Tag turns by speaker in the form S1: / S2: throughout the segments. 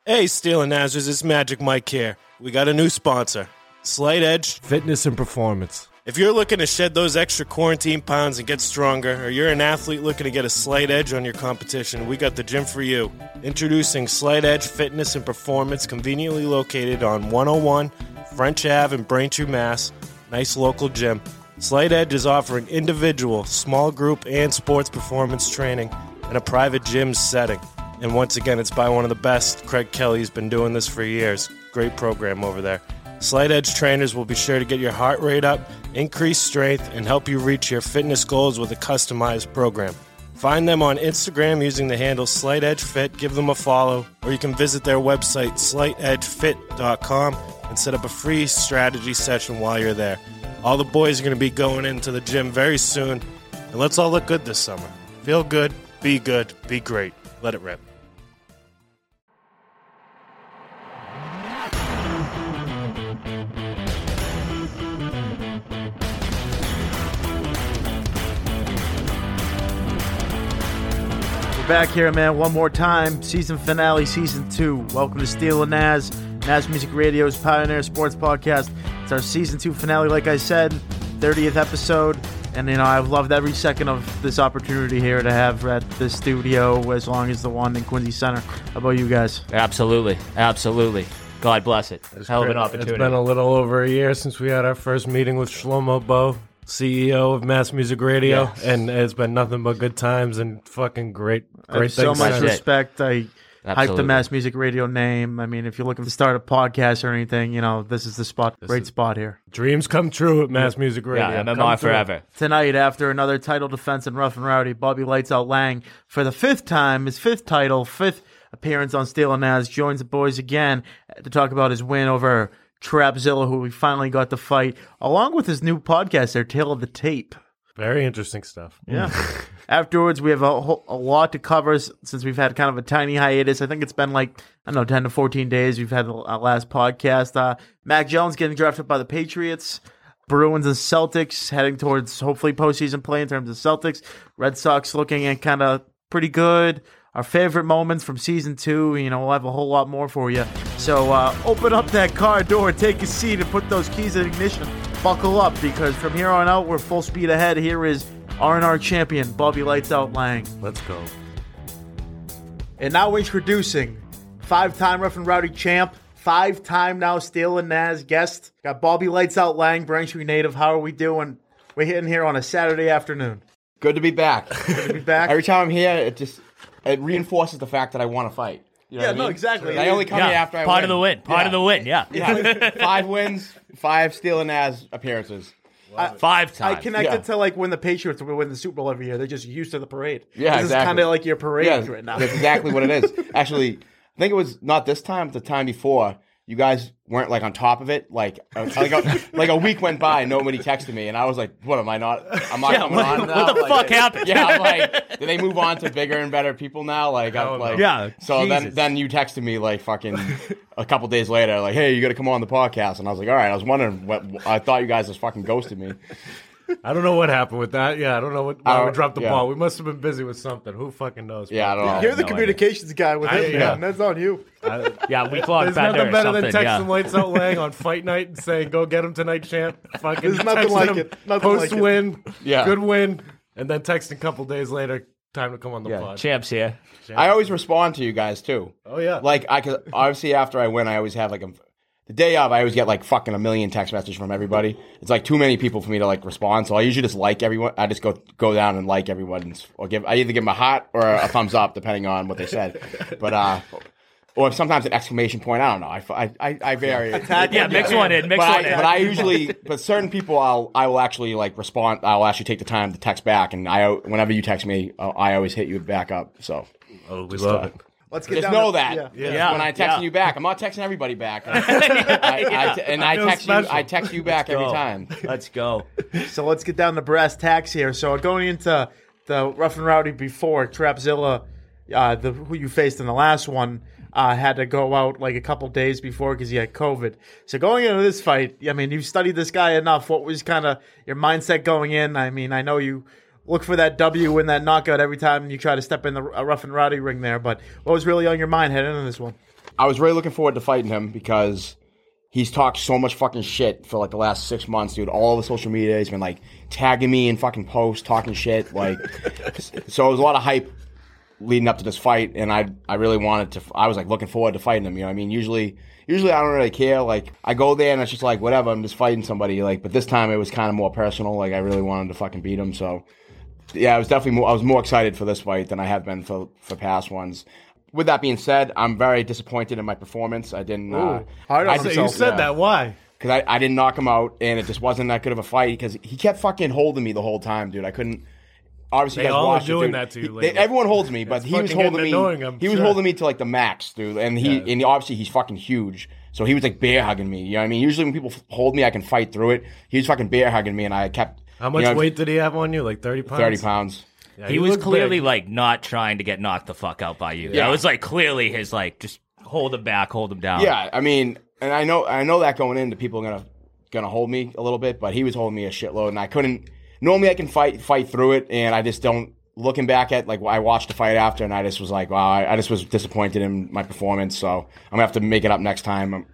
S1: Hey, Steel and Nazers, it's Magic Mike here. We got a new sponsor, Slight Edge Fitness and Performance. If you're looking to shed those extra quarantine pounds and get stronger, or you're an athlete looking to get a slight edge on your competition, we got the gym for you. Introducing Slight Edge Fitness and Performance, conveniently located on 101 French Ave in Braintree, Mass. Nice local gym. Slight Edge is offering individual, small group, and sports performance training in a private gym setting. And once again, it's by one of the best. Craig Kelly's been doing this for years. Great program over there. Slight Edge trainers will be sure to get your heart rate up, increase strength, and help you reach your fitness goals with a customized program. Find them on Instagram using the handle Slight Edge Fit. Give them a follow, or you can visit their website, slightedgefit.com, and set up a free strategy session while you're there. All the boys are going to be going into the gym very soon, and let's all look good this summer. Feel good, be great. Let it rip.
S2: Back here, man, one more time. Season finale, Season 2. Welcome to Steel and Naz, Naz Music Radio's Pioneer Sports Podcast. It's our Season 2 finale, like I said, 30th episode. And, I've loved every second of this opportunity here to have at the studio as long as the one in Quincy Center. How about you guys?
S3: Absolutely. God bless it. Hell of an opportunity.
S1: It's been a little over a year since we had our first meeting with Shlomo Bo, CEO of Mass Music Radio, yes. And it's been nothing but good times and fucking great things.
S2: So much respect. I hype the Mass Music Radio name. I mean, if you're looking to start a podcast or anything, this is the spot. Great spot here.
S1: Dreams come true at Mass Music Radio.
S3: Yeah, MMR forever.
S2: Tonight, after another title defense in Rough and Rowdy, Bobby Lights Out Lang, for the fifth time, his fifth appearance on Steel and Naz, joins the boys again to talk about his win over Trapzilla, who we finally got to fight, along with his new podcast, their Tale of the Tape.
S1: Very interesting stuff.
S2: Yeah. Afterwards, we have a lot to cover since we've had kind of a tiny hiatus. I think it's been 10 to 14 days. We've had our last podcast. Mac Jones getting drafted by the Patriots. Bruins and Celtics heading towards hopefully postseason play in terms of Celtics. Red Sox looking at kind of pretty good. Our favorite moments from Season 2, we'll have a whole lot more for you. So open up that car door, take a seat, and put those keys in ignition. Buckle up, because from here on out, we're full speed ahead. Here is R&R champion, Bobby Lights Out Lang.
S1: Let's go.
S2: And now introducing five-time Rough and Rowdy champ, five-time now Steel and Naz guest. Got Bobby Lights Out Lang, Braintree native. How are we doing? We're hitting here on a Saturday afternoon.
S4: Good to be back.
S2: Good to be back.
S4: Every time I'm here, it reinforces the fact that I want to fight. You know what I mean?
S2: Exactly.
S4: I only come here after I win.
S3: Part of the win. Part of the win, yeah.
S4: 5 wins, 5 Steel and Naz appearances.
S3: 5 times.
S2: I connected to when the Patriots win the Super Bowl every year. They're just used to the parade.
S4: Yeah,
S2: this
S4: exactly.
S2: is kind of like your parade right now.
S4: That's exactly what it is. Actually, I think it was not this time, but the time before. You guys weren't on top of it. Like a week went by, and nobody texted me, and I was like, "What am I not? I'm not coming on now."
S3: What the fuck happened?
S4: Yeah, I'm like, did they move on to bigger and better people now?
S3: Yeah.
S4: So
S3: Jesus.
S4: then you texted me fucking a couple days later, hey, you got to come on the podcast, and I was like, all right. I was wondering what I thought you guys just fucking ghosted me.
S1: I don't know what happened with that. Yeah, I don't know why we dropped the ball. We must have been busy with something. Who fucking knows?
S4: Yeah, I don't know.
S2: You're the communications guy with him, man. That's on you.
S3: We clocked
S1: There's nothing better than texting
S3: yeah.
S1: Lights Out Lang on fight night and saying, go get him tonight, champ. Fucking
S2: There's nothing like it.
S1: Post-win, good win, and then texting a couple days later, time to come on the pod.
S3: Champ's here.
S4: I always respond to you guys, too.
S1: Oh, yeah.
S4: Cause obviously after I win, I always have the day of, I always get fucking a million text messages from everybody. It's too many people for me to respond. So I usually just like everyone. I just go down and like everyone, or I either give them a heart or a thumbs up depending on what they said. But or sometimes an exclamation point. I don't know. I vary.
S3: Mix one in. But
S4: I usually, but certain people, I will actually respond. I'll actually take the time to text back, and whenever you text me, I always hit you back up. So
S1: we love it.
S2: Let's get
S4: just
S2: down
S4: know
S2: to,
S4: that.
S2: Yeah.
S4: When I text you back, I'm not texting everybody back. I text you back every time.
S3: Let's go.
S2: So let's get down to brass tacks here. So going into the Rough and Rowdy before, Trapzilla, who you faced in the last one, had to go out a couple days before because he had COVID. So going into this fight, I mean, you've studied this guy enough. What was kind of your mindset going in? I mean, I know you look for that W and that knockout every time you try to step in the Rough and Rowdy ring there. But what was really on your mind heading into this one?
S4: I was really looking forward to fighting him because he's talked so much fucking shit for like the last 6 months, dude. All over social media, he's been like tagging me in fucking posts, talking shit. Like, so it was a lot of hype leading up to this fight, and I really wanted to. I was like looking forward to fighting him. You know what I mean? Usually I don't really care. Like, I go there and it's just like whatever. I'm just fighting somebody. Like, but this time it was kind of more personal. Like, I really wanted to fucking beat him. So yeah, I was definitely I was more excited for this fight than I have been for past ones. With that being said, I'm very disappointed in my performance. I didn't.
S2: Hard on
S1: So
S2: himself.
S1: you said that. Why?
S4: Because I didn't knock him out, and it just wasn't that good of a fight. Because he kept fucking holding me the whole time, dude. I couldn't. Obviously,
S1: They
S4: you guys
S1: all are
S4: watched it,
S1: doing
S4: dude.
S1: that to you lately.
S4: Everyone holds me, but
S1: It's
S4: he was
S1: fucking
S4: holding
S1: getting
S4: me.
S1: annoying, I'm
S4: He was
S1: sure.
S4: holding me to like the max, dude. And and obviously he's fucking huge, so he was like bear hugging me. You know what I mean? Usually when people hold me, I can fight through it. He was fucking bear hugging me, and I kept.
S1: How much weight did he have on you? Like 30 pounds?
S4: 30 pounds.
S1: Yeah,
S3: He was
S1: looked
S3: clearly
S1: big.
S3: like not trying to get knocked the fuck out by you.
S4: Yeah.
S3: That was like clearly his like just hold him back, hold him down.
S4: Yeah, I mean, and I know that going in, the people are gonna hold me a little bit, but he was holding me a shitload, and I couldn't. Normally, I can fight through it, and I just don't. Looking back at, like, I watched the fight after, and I just was like, wow, I just was disappointed in my performance, so I'm gonna have to make it up next time.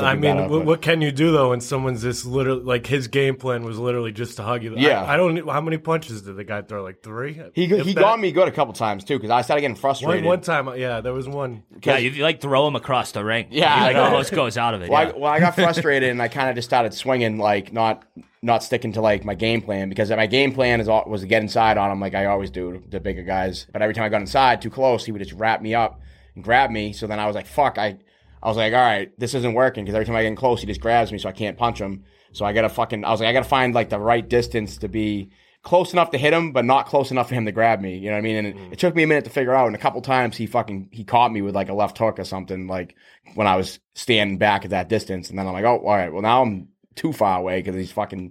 S1: What can you do though when someone's just literally like his game plan was literally just to hug you?
S4: Yeah.
S1: I don't. How many punches did the guy throw? Like 3.
S4: He
S1: If that-
S4: got me good a couple times too, because I started getting frustrated.
S1: One time. Yeah, there was one.
S3: Yeah, you like throw him across the ring.
S4: Yeah,
S3: he like
S4: I know.
S3: almost goes out of it.
S4: Well,
S3: yeah.
S4: I got frustrated, and I kind of just started swinging, like not sticking to like my game plan, because my game plan was to get inside on him like I always do, the bigger guys. But every time I got inside too close, he would just wrap me up and grab me. So then I was like, fuck, I was like, all right, this isn't working, because every time I get in close, he just grabs me, so I can't punch him. So I gotta find like the right distance to be close enough to hit him, but not close enough for him to grab me. You know what I mean? And it took me a minute to figure out. And a couple times he caught me with like a left hook or something, like when I was standing back at that distance. And then I'm like, oh, all right, well now I'm too far away, because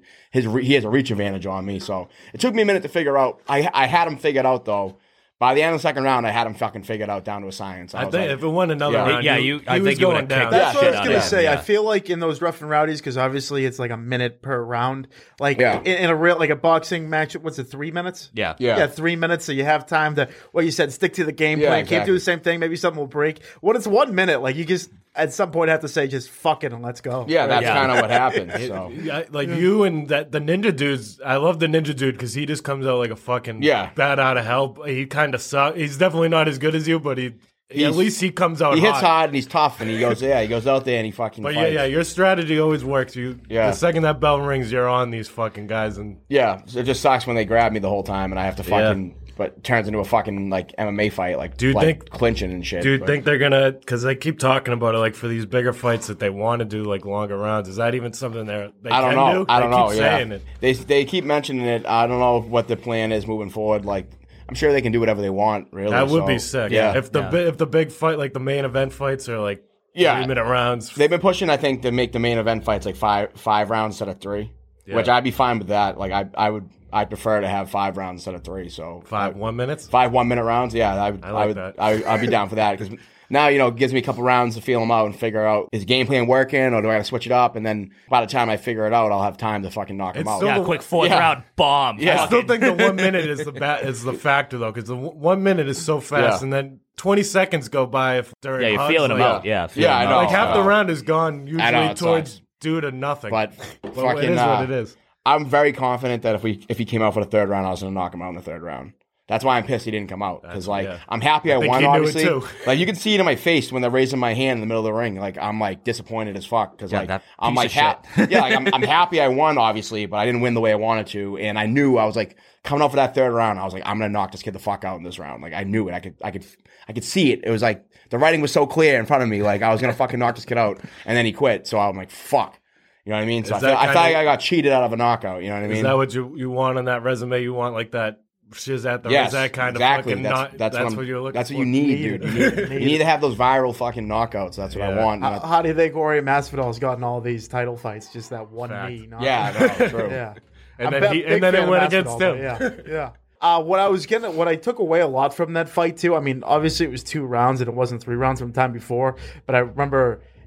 S4: he has a reach advantage on me. So it took me a minute to figure out. I had him figured out though. By the end of the second round, I had him fucking figured out down to a science.
S1: I
S4: was
S1: think
S4: like,
S1: if it won another
S4: Yeah.
S1: round,
S3: Yeah,
S1: he
S3: I
S1: was
S3: think you
S1: going
S3: would've
S1: down.
S3: kicked
S2: That's
S3: Yeah,
S2: what I
S3: shit
S2: was
S3: out
S2: gonna
S3: of him,
S2: say.
S3: yeah.
S2: I feel like in those rough and rowdies, because obviously it's like a minute per round. Like
S4: Yeah.
S2: in a real like a boxing match, what's it, 3 minutes?
S3: Yeah.
S2: Yeah, 3 minutes, so you have time to, what you said, stick to the game
S4: Yeah,
S2: plan. Keep
S4: exactly.
S2: doing the same thing. Maybe something will break. When it's 1 minute, like you just at some point have to say, just fuck it and let's go.
S4: yeah, that's
S3: Yeah.
S4: kind of what happened. So
S1: Yeah, like you and the ninja dudes. I love the ninja dude because he just comes out like a fucking
S4: Yeah.
S1: bat out of hell. He kind of sucks. He's definitely not as good as you, but at
S4: He's-
S1: least he comes out.
S4: he hits
S1: hot.
S4: hard and he's tough, and he goes out there and he fucking
S1: But
S4: fights.
S1: yeah, your strategy always works.
S4: Yeah.
S1: The second that bell rings, you're on these fucking guys, and
S4: Yeah, it just sucks when they grab me the whole time, and I have to fucking. But it turns into a fucking like MMA fight, like,
S1: Do you
S4: like
S1: think-
S4: clinching and shit.
S1: do you
S4: But-
S1: think they're gonna? Because they keep talking about it, like for these bigger fights that they want to do, like longer rounds. Is that even something they
S4: I don't
S1: can
S4: know.
S1: do?
S4: I don't
S1: They
S4: know.
S1: keep
S4: Yeah,
S1: saying it.
S4: they keep mentioning it. I don't know what the plan is moving forward. Like, I'm sure they can do whatever they want. Really,
S1: That would
S4: so,
S1: be sick.
S4: Yeah,
S1: If the big fight, like the main event fights, are like
S4: Yeah.
S1: 3-minute rounds.
S4: they've been pushing. I think to make the main event fights like five rounds instead of 3, which I'd be fine with that. Like I'd prefer to have 5 rounds instead of 3. So
S1: 5 1 minutes.
S4: 5 1-minute rounds. Yeah, I
S1: like
S4: would.
S1: that.
S4: I'd be down for that, because now, it gives me a couple rounds to feel him out and figure out, is game plan working, or do I got to switch it up? And then by the time I figure it out, I'll have time to fucking knock him
S1: It's
S4: out.
S1: still-
S3: Yeah, quick fourth
S4: Yeah.
S3: round bomb.
S4: Yeah.
S1: I still
S3: Fucking-
S1: think the 1 minute is the factor though, because the 1 minute is so fast,
S4: Yeah.
S1: and then 20 seconds go by if during
S3: Yeah, you're
S1: hugs,
S3: feeling him
S1: like,
S3: out. Yeah,
S4: Yeah, I
S3: him
S4: know.
S3: out.
S1: Like half the round is gone usually
S4: I know, it
S1: towards
S4: sucks.
S1: due to nothing.
S4: But
S1: But
S4: fucking,
S1: it is what it is.
S4: I'm very confident that if he came out for the third round, I was going to knock him out in the third round. That's why I'm pissed he didn't come out, because
S1: yeah.
S4: I'm happy I
S1: think
S4: won.
S1: he knew it
S4: Obviously,
S1: too.
S4: like you can see it in my face when they're raising my hand in the middle of the ring. Like I'm like disappointed as fuck, because
S3: Yeah,
S4: like
S3: that
S4: I'm
S3: piece
S4: like
S3: of
S4: yeah, like I'm happy I won, obviously, but I didn't win the way I wanted to, and I knew I was like coming out for that third round. I was like, I'm gonna knock this kid the fuck out in this round. Like I knew it. I could see it. It was like the writing was so clear in front of me. Like I was gonna fucking knock this kid out, and then he quit. So I'm like, fuck. You know what I mean? So I
S1: Is that
S4: feel
S1: kind
S4: like
S1: of-
S4: I got cheated out of a knockout. You know what I mean?
S1: Is that what you want on that resume? You want like that shiz at the
S4: Yes,
S1: is that kind
S4: exactly.
S1: of fucking that's what you're looking
S4: That's
S1: for?
S4: what you need, dude. You need to have those viral fucking knockouts. That's what I
S1: Yeah.
S4: want.
S2: How do you think Ori Masvidal's gotten all these title fights? Just that one
S1: Fact.
S2: knee. Knockout?
S4: Yeah, no, true.
S2: Yeah.
S1: And
S2: I'm
S1: then
S2: a
S1: he-
S2: big
S1: and then it
S2: fan of
S1: went against
S2: Masvidal,
S1: him.
S2: but Yeah. What I took away a lot from that fight too. I mean, obviously it was 2 rounds and it wasn't 3 rounds from the time before. But I remember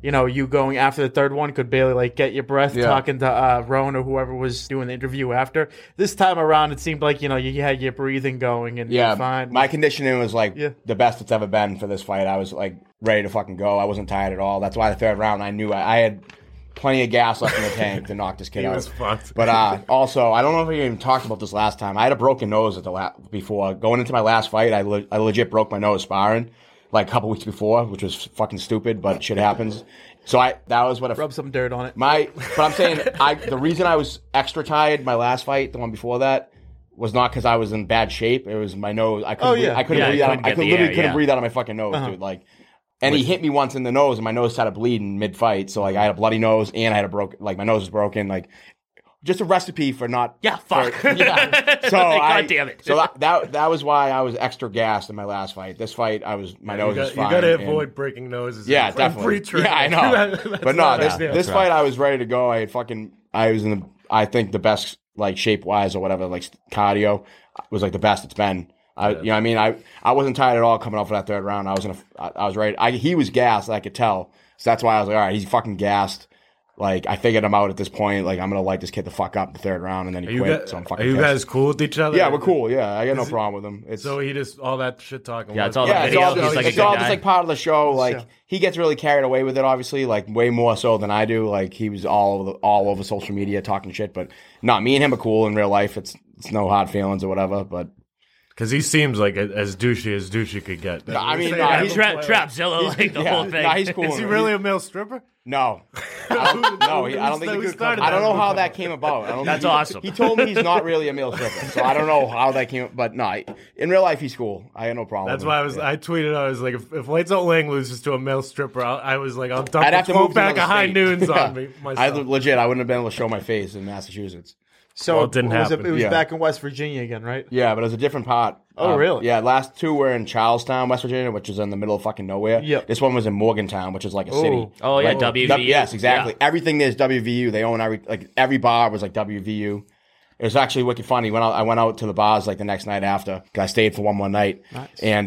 S2: you going after the third one could barely like get your breath
S4: Yeah.
S2: talking to Rowan or whoever was doing the interview after. This time around, it seemed like, you had your breathing going and you're fine.
S4: My conditioning was like
S2: Yeah.
S4: the best it's ever been for this fight. I was like ready to fucking go. I wasn't tired at all. That's why the third round I knew I had plenty of gas left in the tank to knock this kid out.
S1: was fucked.
S4: But also, I don't know if we even talked about this last time. I had a broken nose before going into my last fight. I legit broke my nose sparring like a couple weeks before, which was fucking stupid, but shit happens. So that was what
S2: Rub some dirt on it.
S4: but I'm saying the reason I was extra tired my last fight, the one before that, was not because I was in bad shape. It was my nose. I couldn't breathe out. I couldn't breathe out of my fucking nose, dude. Like, and he hit me once in the nose, and my nose started bleeding mid-fight. So like, I had a bloody nose, and I had my nose was broken. Like, just a recipe for not.
S3: Yeah, fuck.
S4: Yeah. So
S3: God damn it.
S4: So that was why I was extra gassed in my last fight. This fight, my nose was fine.
S1: You got to avoid breaking noses.
S4: Yeah,
S1: in
S4: definitely.
S1: pre-training.
S4: Yeah, I know. But no, this
S3: right.
S4: fight I was ready to go. I was in I think the best like shape wise or whatever, like cardio was like the best it's been. You know what I mean? I wasn't tired at all coming off for that third round. I was ready. He was gassed, I could tell. So that's why I was like, all right, he's fucking gassed. Like, I figured him out at this point. Like, I'm going to light this kid the fuck up in the third round, and then he quit. So I'm fucking
S1: Are you
S4: pissed.
S1: guys cool with each other?
S4: Yeah, we're cool. Yeah, I got no problem with him.
S1: So he just, all that shit talking.
S3: Yeah, it's all
S4: Yeah,
S3: the video. He's like a
S4: it's
S3: good
S4: all
S3: guy.
S4: just like part of the show. Like,
S2: Yeah.
S4: he gets really carried away with it, obviously, like way more so than I do. Like, he was all over social media talking shit. But no, me and him are cool in real life. It's no hard feelings or whatever. But
S1: Because he seems like as douchey could get.
S4: I mean,
S1: He's-
S4: he's
S3: Trapzilla, like the whole thing.
S4: Nah, he's cool.
S1: Is he really a male stripper?
S4: No, I don't think
S1: Who
S4: he
S1: started
S4: I don't
S1: that?
S4: know how that came about.
S3: That's awesome.
S4: He told me he's not really a male stripper, so I don't know how that came. But no, in real life he's cool. I had no problem.
S1: That's
S4: with
S1: why
S4: him.
S1: I tweeted. I was like, if Lights Out Lang loses to a male stripper, I'll dump
S4: I'd have
S1: the
S4: to move
S1: 12
S4: to
S1: pack
S4: another
S1: of high
S4: state.
S1: noons
S4: Yeah.
S1: on me myself.
S4: I wouldn't have been able to show my face in Massachusetts.
S2: So
S1: Well, it didn't happen.
S2: It was
S4: Yeah.
S2: back in West Virginia again, right?
S4: Yeah, but it was a different part.
S2: Oh, really?
S4: Yeah, last two were in Charlestown, West Virginia, which is in the middle of fucking nowhere.
S2: Yep.
S4: This one was in Morgantown, which is like a city.
S3: Oh, yeah,
S4: Like,
S3: WVU.
S4: Yes, exactly.
S3: Yeah.
S4: Everything there's WVU. They own every bar was like WVU. It was actually wicked funny. I went out to the bars like the next night after. I stayed for one more night, and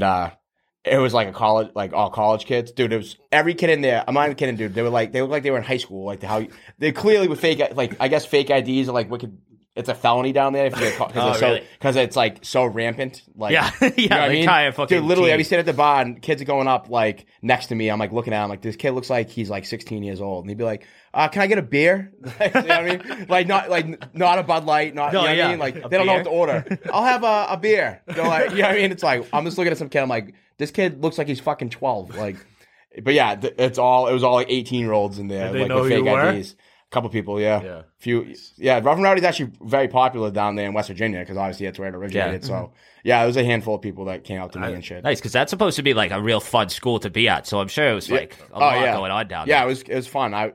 S4: it was like all college kids, dude. It was every kid in there. I'm not even kidding, dude. They looked like they were in high school. Like they clearly with fake, like I guess fake IDs are like wicked. It's a felony down there if you get caught because it's like so rampant. Like,
S3: Yeah.
S4: you know what I
S3: like
S4: mean?
S3: Kaya fucking
S4: Dude, literally,
S3: teen.
S4: I'd be sitting at the bar and kids are going up like next to me. I'm like looking at him like this kid looks like he's like 16 years old, and he'd be like, "Can I get a beer?" You know what I mean? Like not a Bud Light, not you know what I mean? Like they don't know what to order. I'll have a beer. They're like, you know what I mean? It's like I'm just looking at some kid. I'm like, this kid looks like he's fucking 12. Like, but yeah, it was all like 18-year-olds in there,
S1: Did they
S4: like
S1: know
S4: with
S1: who
S4: fake
S1: you were?
S4: IDs. Couple people, yeah.
S1: Yeah.
S4: Few, yeah. Rough and Rowdy's actually very popular down there in West Virginia because obviously that's where it originated.
S3: Yeah.
S4: So, yeah, there was a handful of people that came out to me and shit.
S3: Nice, because that's supposed to be like a real fun school to be at. So I'm sure it was like a lot going on down there.
S4: Yeah, it was fun.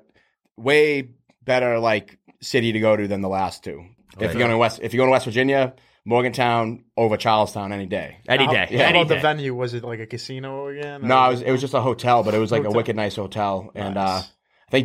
S4: Way better like city to go to than the last two. If you're going to West Virginia, Morgantown over Charlestown any day.
S3: Any day.
S2: How
S3: Any
S2: about the
S3: day.
S2: venue? Was it like a casino again?
S4: No, it was just a hotel, but it was like a wicked nice hotel, and I think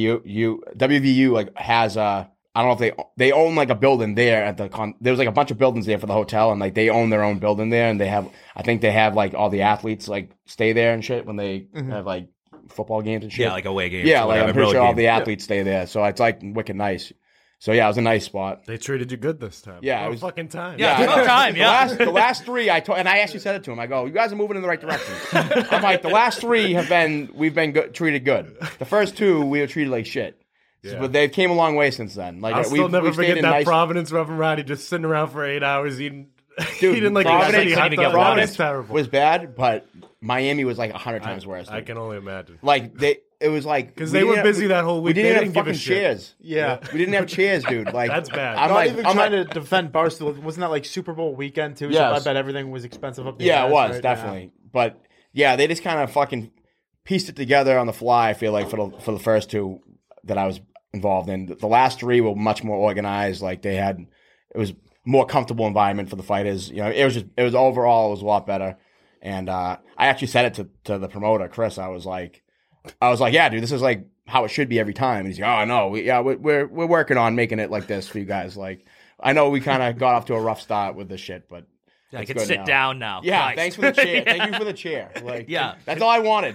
S4: WVU like has I don't know if they own like a building there at the there was like a bunch of buildings there for the hotel, and like they own their own building there, and I think they have like all the athletes like stay there and shit when they have like football games and shit.
S3: Yeah, like away games.
S4: Yeah,
S3: or
S4: like
S3: whatever,
S4: I'm pretty
S3: road
S4: sure all
S3: games.
S4: the athletes stay there, so it's like wicked nice. So yeah, it was a nice spot.
S1: They treated you good this time.
S4: Yeah,
S1: All
S4: it was
S1: fucking time.
S3: Yeah,
S4: I know.
S3: good time, yeah.
S4: The last three, and I actually said it to him. I go, you guys are moving in the right direction. I'm like, the last three we've been treated good. The first two, we were treated like shit.
S1: Yeah.
S4: But they've came a long way since then. Like
S1: I'll still never
S4: we've stayed
S1: forget
S4: in
S1: that
S4: nice.
S1: Providence Rough and Rowdy just sitting around for 8 hours eating.
S4: Dude,
S1: eating like
S4: Providence,
S1: a shitty hot
S3: couldn't even
S1: dog.
S3: get water.
S1: That was terrible.
S4: was bad, but Miami was like 100 times worse.
S1: I can only imagine.
S4: Like it was like
S1: Because
S4: we
S1: they were
S4: didn't
S1: busy
S4: have-
S1: that whole week.
S4: We
S1: They
S4: didn't
S1: didn't
S4: have
S1: give a
S4: fucking
S1: shit.
S4: chairs.
S2: Yeah.
S4: We didn't have chairs, dude. Like
S1: That's bad.
S4: I'm
S2: Not
S4: like,
S2: even
S4: I'm
S2: trying
S4: like,
S2: to defend Barstool. Wasn't that like Super Bowl weekend too?
S4: Yes.
S2: So I bet everything was expensive up there.
S4: yeah, it was definitely. But yeah, they just kind of fucking pieced it together on the fly. I feel like for the first two that I was involved in, the last three were much more organized. Like it was more comfortable environment for the fighters. You know, it was overall it was a lot better. And I actually said it to the promoter, Chris. I was like, yeah, dude, this is like how it should be every time. And he's like, oh no, we're working on making it like this for you guys. Like, I know we kind of got off to a rough start with this shit, but
S3: I can sit down now.
S4: Yeah,
S3: Christ.
S4: thanks for the chair. Thank you for the chair. Like,
S3: Yeah.
S4: that's all I wanted.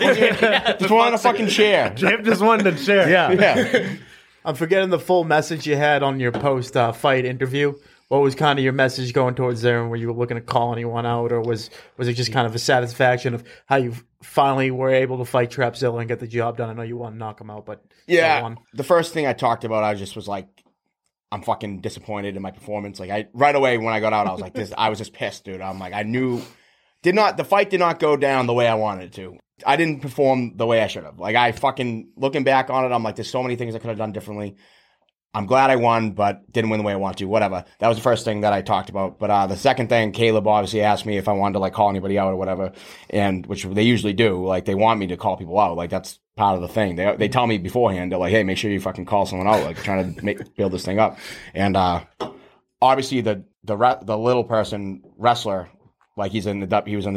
S4: Just wanted a fucking chair.
S1: Jim just wanted a chair.
S2: Yeah. I'm forgetting the full message you had on your post-fight interview. What was kind of your message going towards there, and were you looking to call anyone out, or was it just kind of a satisfaction of how you finally were able to fight Trapzilla and get the job done? I know you want to knock him out, but
S4: yeah, the first thing I talked about, I just was like, I'm fucking disappointed in my performance. Like, right away when I got out, I was like, I was just pissed, dude. I'm like, I knew the fight did not go down the way I wanted it to. I didn't perform the way I should have. Like, I fucking, looking back on it, I'm like, there's so many things I could have done differently. I'm glad I won, but didn't win the way I wanted to. Whatever. That was the first thing that I talked about. But the second thing, Caleb obviously asked me if I wanted to like call anybody out or whatever, and which they usually do. Like, they want me to call people out. Like, that's part of the thing. They tell me beforehand. They're like, hey, make sure you fucking call someone out. Like, trying to build this thing up. And obviously the little person wrestler. Like, he was in the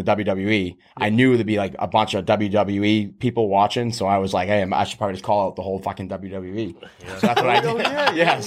S4: WWE. I knew there'd be like a bunch of WWE people watching, so I was like, "Hey, I should probably just call out the whole fucking WWE." Yeah. So that's what I did.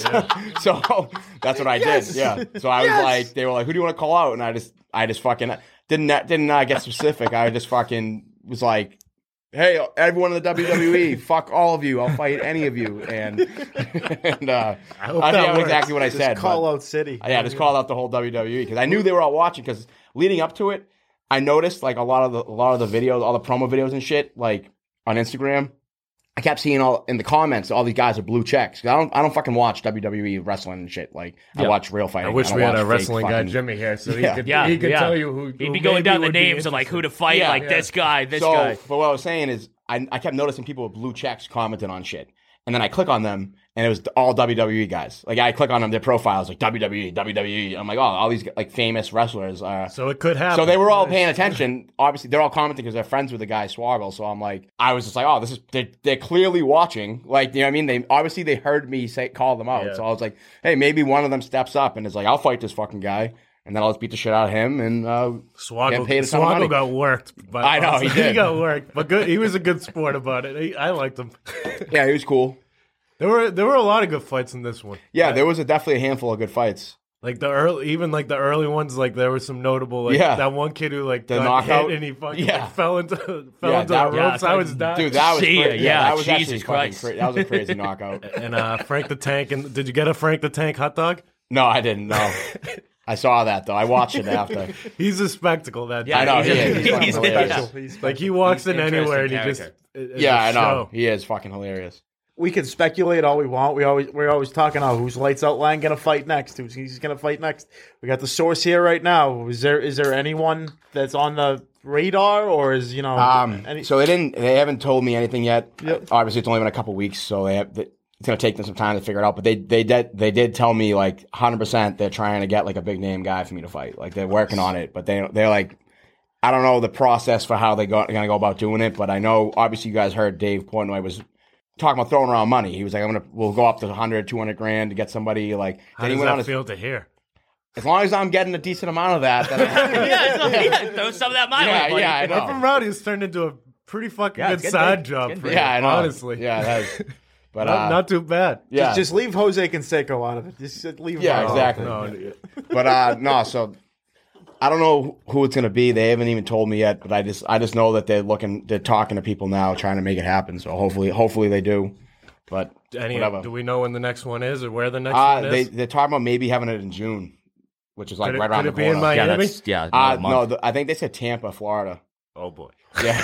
S4: So that's what I did. Yeah. So I was like, they were like, "Who do you want to call out?" And I just fucking didn't get specific. I just fucking was like, "Hey, everyone in the WWE, fuck all of you. I'll fight any of you." And I think that was exactly what I said.
S2: Call out City.
S4: Yeah, just call out the whole WWE because I knew they were all watching. Because leading up to it, I noticed like a lot of the videos, all the promo videos and shit, like on Instagram. I kept seeing all in the comments, all these guys are blue checks. I don't fucking watch WWE wrestling and shit. Like, I watch real fighting.
S1: I wish we had a wrestling guy, Jimmy, here, so he could tell you who.
S3: He'd be going down the names of like who to fight, this guy, this guy.
S4: But what I was saying is, I kept noticing people with blue checks commenting on shit, and then I click on them, and it was all WWE guys. Like, I click on them, their profiles like WWE. I'm like, oh, all these like famous wrestlers.
S1: So it could happen.
S4: So they were all paying attention. Obviously, they're all commenting because they're friends with the guy Swoggle. So I'm like, I was just like, oh, they're clearly watching. Like, you know what I mean? They heard me call them out. Yeah. So I was like, hey, maybe one of them steps up and is like, I'll fight this fucking guy. And then I'll just beat the shit out of him and
S1: Swoggle got worked. But
S4: I know, he did.
S1: He got worked, but good. He was a good sport about it. I liked him.
S4: Yeah, he was cool.
S1: There were a lot of good fights in this one.
S4: Yeah, there was definitely a handful of good fights.
S1: Like the early ones, like there was some notable. Like that one kid who like
S4: the
S1: got
S4: knockout
S1: hit and he fucking fell into the ropes. I was dying.
S4: Dude, that was crazy.
S3: that
S4: was
S3: Jesus Christ.
S4: That was a crazy knockout.
S1: And Frank the Tank. And did you get a Frank the Tank hot dog?
S4: No, I didn't. No. I saw that though. I watched it after.
S1: He's a spectacle. That
S4: I know. He's
S2: special.
S1: Like he walks in anywhere and he just
S4: I know. He is fucking hilarious.
S2: We can speculate all we want. We're always talking about who's Lights Out Line gonna fight next. He's gonna fight next. We got the source here right now. Is there anyone that's on the radar, or is
S4: So they haven't told me anything yet.
S2: Yep.
S4: Obviously, it's only been a couple weeks, so it's gonna take them some time to figure it out. But they did tell me like 100% they're trying to get like a big name guy for me to fight. Like, they're working on it, but they're like, I don't know the process for how they're gonna go about doing it. But I know obviously you guys heard Dave Portnoy was talking about throwing around money. He was like, we'll go up to 100, 200 grand to get somebody. Like,
S1: how does that feel to hear?
S4: As long as I'm getting a decent amount of that.
S3: Throw some of that money.
S4: Yeah, I know.
S1: Up and Rowdy has turned into a pretty fucking good side job for him,
S4: I know.
S1: honestly.
S4: Yeah, it has. But
S1: not too bad.
S4: Yeah.
S2: Just leave Jose Canseco out of it. Just leave him out.
S4: Exactly.
S1: No.
S4: But no, so I don't know who it's gonna be. They haven't even told me yet, but I just know that they're talking to people now, trying to make it happen. So hopefully they do. But whatever.
S1: Do we know when the next one is or where the next one is?
S4: They're talking about maybe having it in June, which is like right around the corner.
S1: Could it be in Miami?
S4: No, I think they said Tampa, Florida.
S1: Oh boy.
S4: Yeah.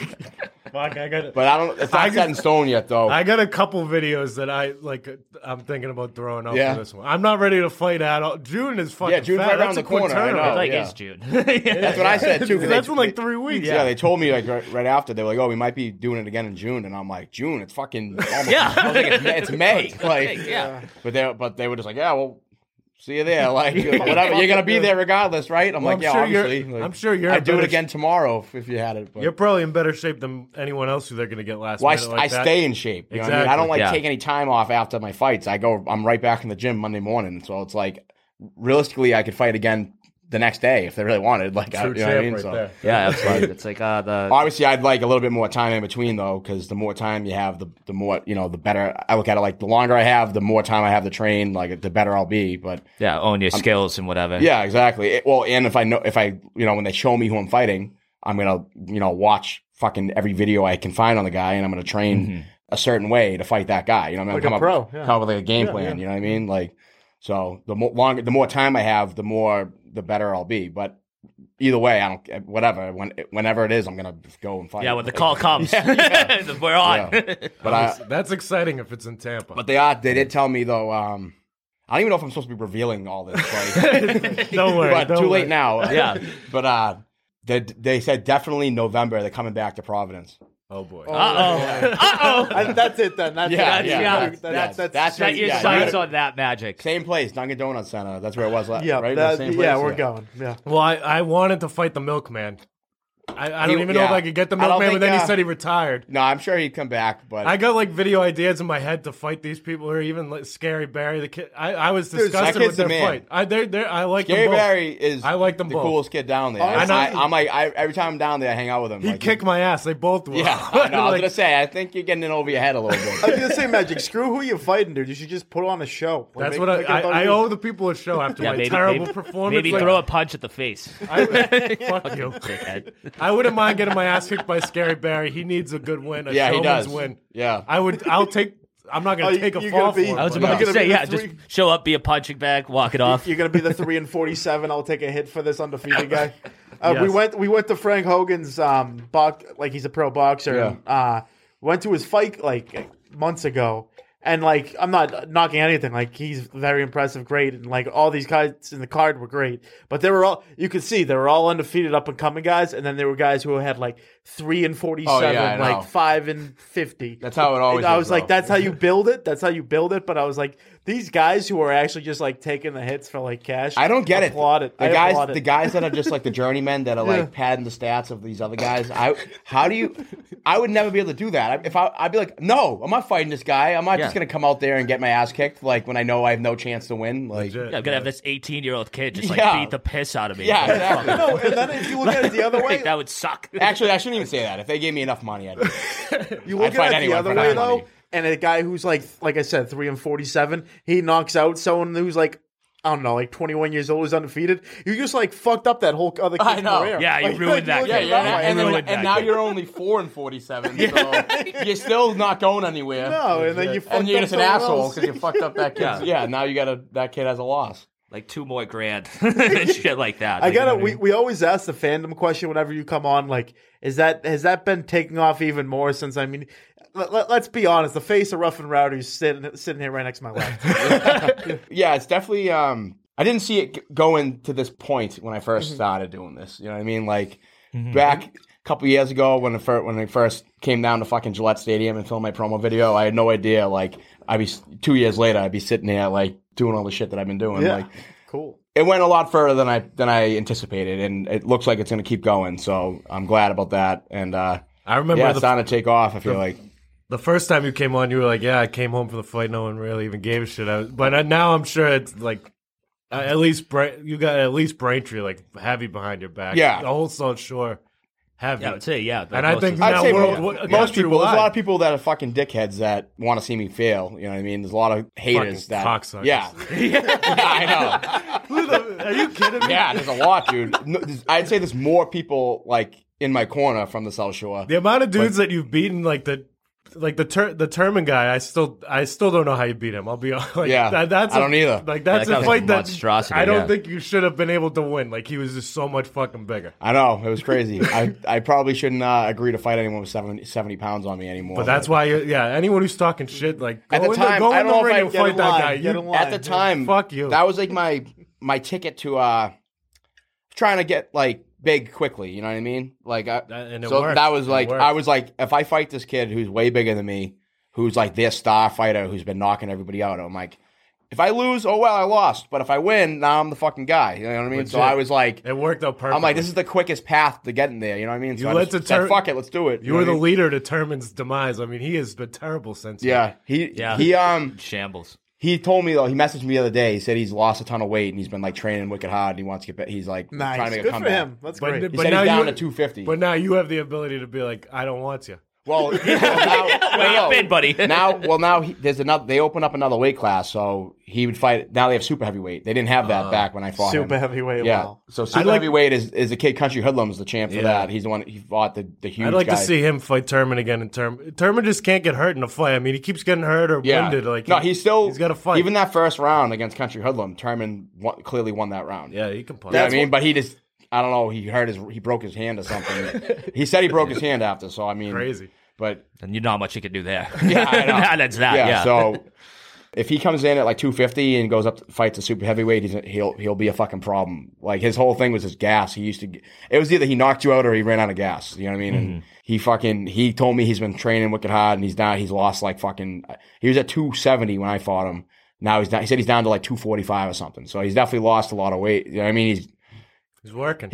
S1: Fuck, I got it.
S4: But it's not set in stone yet, though.
S1: I got a couple videos that I'm thinking about throwing up for this one. I'm not ready to fight at all. June is fucking
S4: June's
S1: fat.
S4: right around the corner. I know.
S3: It's June.
S4: That's what I said too.
S1: That's in like 3 weeks.
S4: Yeah, they told me like right after. They were like, "Oh, we might be doing it again in June," and I'm like, "June? It's fucking almost, it's May." Like, But they were just like, "Yeah, well, see you there." Like, whatever. You're gonna be there regardless, right? I'm like, obviously.
S1: I'm sure you're.
S4: I'd do it again tomorrow if you had it. But.
S1: You're probably in better shape than anyone else who they're gonna get last.
S4: Well,
S1: minute
S4: I stay in shape. You know what I mean? I don't take any time off after my fights. I'm right back in the gym Monday morning. So it's like, realistically, I could fight again the next day if they really wanted. Like, you know what I mean?
S1: Right there.
S3: Yeah, absolutely. It's like
S4: obviously, I'd like a little bit more time in between though, because the more time you have, the more the better. I look at it like the longer I have, the more time I have to train, like the better I'll be. But
S3: own your skills and whatever.
S4: Yeah, exactly. And if I when they show me who I'm fighting, I'm gonna watch fucking every video I can find on the guy, and I'm gonna train a certain way to fight that guy. You know what I mean?
S2: Like
S4: come up with like a game plan. You know what I mean? Like, so the more time I have, the better I'll be. But either way, I don't whatever. Whenever it is, I'm gonna go and fight.
S3: Yeah, when the call comes, we're on.
S4: Yeah. But
S1: that's exciting if it's in Tampa.
S4: But they did tell me though. I don't even know if I'm supposed to be revealing all this. Like,
S1: don't worry.
S4: But too late now.
S3: Yeah.
S4: But they said definitely November they're coming back to Providence.
S1: Oh boy.
S2: That's it then. That's
S3: Set your sights on that Magic.
S4: Same place, Dunkin' Donuts Center. That's where it was last.
S2: Yeah,
S4: right?
S2: we're going. Yeah.
S1: Well, I wanted to fight the milkman. I don't even know if I could get the milkman, but then he said he retired.
S4: No, I'm sure he'd come back, but
S1: I got like video ideas in my head to fight these people, or even like Scary Barry. The kid, I was disgusted with their fight. I like
S4: Scary
S1: them both.
S4: Barry is the
S1: both.
S4: coolest kid down there. Every time I'm down there, I hang out with him.
S1: He'd kick my ass. They both would.
S4: Yeah, I know. I was gonna say, I think you're getting in over your head a little bit.
S2: I was gonna say, Magic. Screw who you're fighting, dude. You should just put on a show.
S1: That's what I owe the people a show after my terrible performance.
S3: Maybe throw a punch at the face.
S1: Fuck you. I wouldn't mind getting my ass kicked by Scary Barry. He needs a good win.
S4: Yeah, he does.
S1: Win.
S4: Yeah,
S1: I'll take. I'm not going to take a fall for him.
S3: I was about to say, just show up, be a punching bag, walk it off.
S2: You're going to be the 3-47. I'll take a hit for this undefeated guy. Yes. We went to Frank Hogan's like he's a pro boxer.
S4: Yeah.
S2: Went to his fight like months ago. And, like, I'm not knocking anything. Like, he's very impressive, great. And, like, all these guys in the card were great. But you could see, they were all undefeated up-and-coming guys. And then there were guys who had, like, 3-47, like 5-50.
S4: That's how it always is.
S2: I was like, that's how you build it? That's how you build it? But I was like, these guys who are actually just, like, taking the hits for, like, cash.
S4: I don't get it.
S2: The
S4: guys that are just, like, the journeymen that are, like, padding the stats of these other guys. I would never be able to do that. I'd be like, no, I'm not fighting this guy. I'm not just going to come out there and get my ass kicked, like, when I know I have no chance to win. Like,
S3: I'm going to have this 18-year-old kid just, like, beat the piss out of me.
S4: Yeah, exactly.
S2: No, and then if you look at it the other way.
S3: That would suck.
S4: Actually, I shouldn't even say that. If they gave me enough money, I'd
S2: you look at it the other way, though, and a guy who's, like I said, 3-47, he knocks out someone who's, like, I don't know, like 21 years old, is undefeated. You just like fucked up that whole other kid's career.
S3: Yeah, you ruined that.
S4: And now you're only 4-47, so you're still not going anywhere.
S2: No, and then
S4: you're just an asshole because you fucked up that kid. Yeah, now that kid has a loss.
S3: Like $2 more grand and shit like that.
S2: We always ask the fandom question whenever you come on. Like, has that been taking off even more since? I mean, let's be honest. The face of Rough and Rowdy is sitting here right next to my left.
S4: Yeah, it's definitely. I didn't see it going to this point when I first started doing this. You know what I mean? Like back a couple years ago when I first came down to fucking Gillette Stadium and filmed my promo video, I had no idea. Like, 2 years later, I'd be sitting there like doing all the shit that I've been doing.
S2: Yeah.
S4: Like,
S2: cool.
S4: It went a lot further than I anticipated, and it looks like it's going to keep going. So I'm glad about that. And
S1: I remember
S4: it's starting to take off. I feel like
S1: the first time you came on, you were like, "Yeah, I came home for the fight. No one really even gave a shit." But now I'm sure it's like at least you got Braintree like heavy behind your back.
S4: Yeah,
S1: the whole South Shore. Heavy.
S3: Yeah, I would say, yeah.
S1: And I think
S4: most people, there's a lot of
S1: people
S4: people that are fucking dickheads that want to see me fail. You know what I mean? There's a lot of haters
S1: fucking cocksuckers.
S4: Yeah. I
S1: know. Are you kidding me?
S4: Yeah, there's a lot, dude. I'd say there's more people like in my corner from the South Shore.
S1: The amount of dudes that you've beaten, like the Turman guy, I still don't know how you beat him. I'll be honest. Like,
S4: I don't either.
S1: Like that's a fight that
S3: monstrosity,
S1: I don't think you should have been able to win. Like he was just so much fucking bigger.
S4: I know, it was crazy. I probably shouldn't agree to fight anyone with 70 pounds on me anymore.
S1: But that's why, anyone who's talking shit, like
S4: at the time,
S1: go
S4: I
S1: in
S4: don't
S1: the
S4: know
S1: ring
S4: if
S1: and fight that guy.
S4: At the time,
S1: fuck you.
S4: That was like my ticket to trying to get like big quickly. You know what I mean? Like, that was like I was like, if I fight this kid who's way bigger than me, who's like their star fighter who's been knocking everybody out, I'm like, if I lose, oh well, I lost. But if I win, now I'm the fucking guy. You know what I mean? Legit. So I was like,
S1: it worked out perfectly.
S4: I'm like, this is the quickest path to getting there. You know what I mean? So fuck it, let's do it.
S1: You were the leader to Turman's demise. I mean, he has been terrible since.
S4: Yeah, he
S3: shambles.
S4: He told me though. He messaged me the other day. He said he's lost a ton of weight and he's been like training wicked hard. And he wants to get back. He's like trying to make
S2: Good
S4: a comeback.
S2: for him. That's great.
S4: He said he's down to 250.
S1: But now you have the ability to be like, I don't want you.
S4: Well,
S3: Way up in, buddy.
S4: now there's another. They open up another weight class, so he would fight. Now they have super heavyweight. They didn't have that back when I fought him.
S2: Super heavyweight.
S4: Yeah,
S2: Wow.
S4: so super heavyweight is the kid Country Hoodlum's the champ for that. He's the one he fought the huge.
S1: I'd like
S4: guy.
S1: to see him fight Turman again. And Turman just can't get hurt in a fight. I mean, he keeps getting hurt or winded. Like
S4: he's got
S1: to fight.
S4: Even that first round against Country Hoodlum, Turman clearly won that round.
S1: Yeah, he can punch.
S4: Yeah, I mean, but he just. I don't know. He broke his hand or something. He said he broke his hand after. So I mean,
S1: crazy.
S4: But
S3: and you know how much he could do there.
S4: Yeah, I know.
S3: That's that. Yeah.
S4: So if he comes in at like 250 and goes up fights a super heavyweight, he'll be a fucking problem. Like his whole thing was his gas. It was either he knocked you out or he ran out of gas. You know what I mean? And he told me he's been training wicked hard and he's lost like fucking. He was at 270 when I fought him. Now he's down. He said he's down to like 245 or something. So he's definitely lost a lot of weight. You know what I mean?
S1: He's working.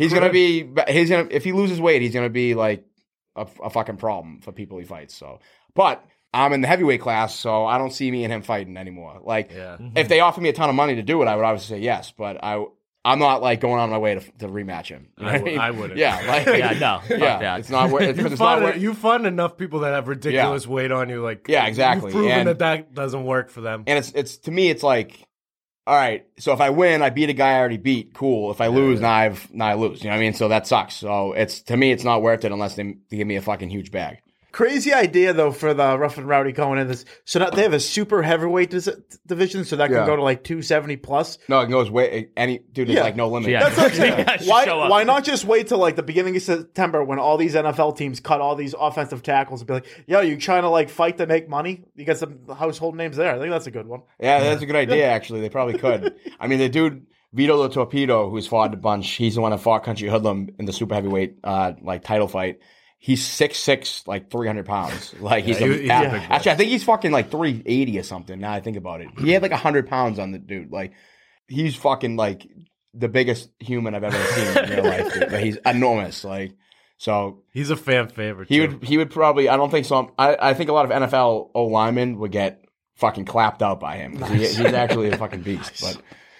S4: If he loses weight, he's gonna be like a fucking problem for people he fights. So, but I'm in the heavyweight class, so I don't see me and him fighting anymore. Like, if they offer me a ton of money to do it, I would obviously say yes. But I'm not like going on my way to rematch him. You know
S1: I wouldn't.
S4: Yeah, like,
S3: no.
S4: Yeah, it's not. It's not.
S1: You fought enough people that have ridiculous weight on you. Like,
S4: yeah, exactly.
S1: You've proven that doesn't work for them.
S4: And it's to me, it's like, all right. So if I win, I beat a guy I already beat. Cool. If I lose, now I lose. You know what I mean? So that sucks. So to me, it's not worth it unless they give me a fucking huge bag.
S2: Crazy idea though for the Rough and Rowdy going in this. So now they have a super heavyweight division, so that can go to like 270 plus.
S4: No, it goes way there's like no limit.
S2: That's what I'm saying. Why not just wait till like the beginning of September when all these NFL teams cut all these offensive tackles and be like, yo, you trying to like fight to make money? You got some household names there. I think that's a good one.
S4: Yeah, that's a good idea. Actually, they probably could. I mean, the dude Vito the Torpedo, who's fought a bunch, he's the one that fought Country Hoodlum in the super heavyweight like title fight. He's 6'6", like 300 pounds. Like he's actually, I think he's fucking like 380 or something. Now I think about it, he had like 100 pounds on the dude. Like he's fucking like the biggest human I've ever seen in real life. Dude. Like, he's enormous. Like so,
S1: he's a fan favorite.
S4: He would probably. I don't think so. I think a lot of NFL O linemen would get fucking clapped out by him. He's actually a fucking beast. But.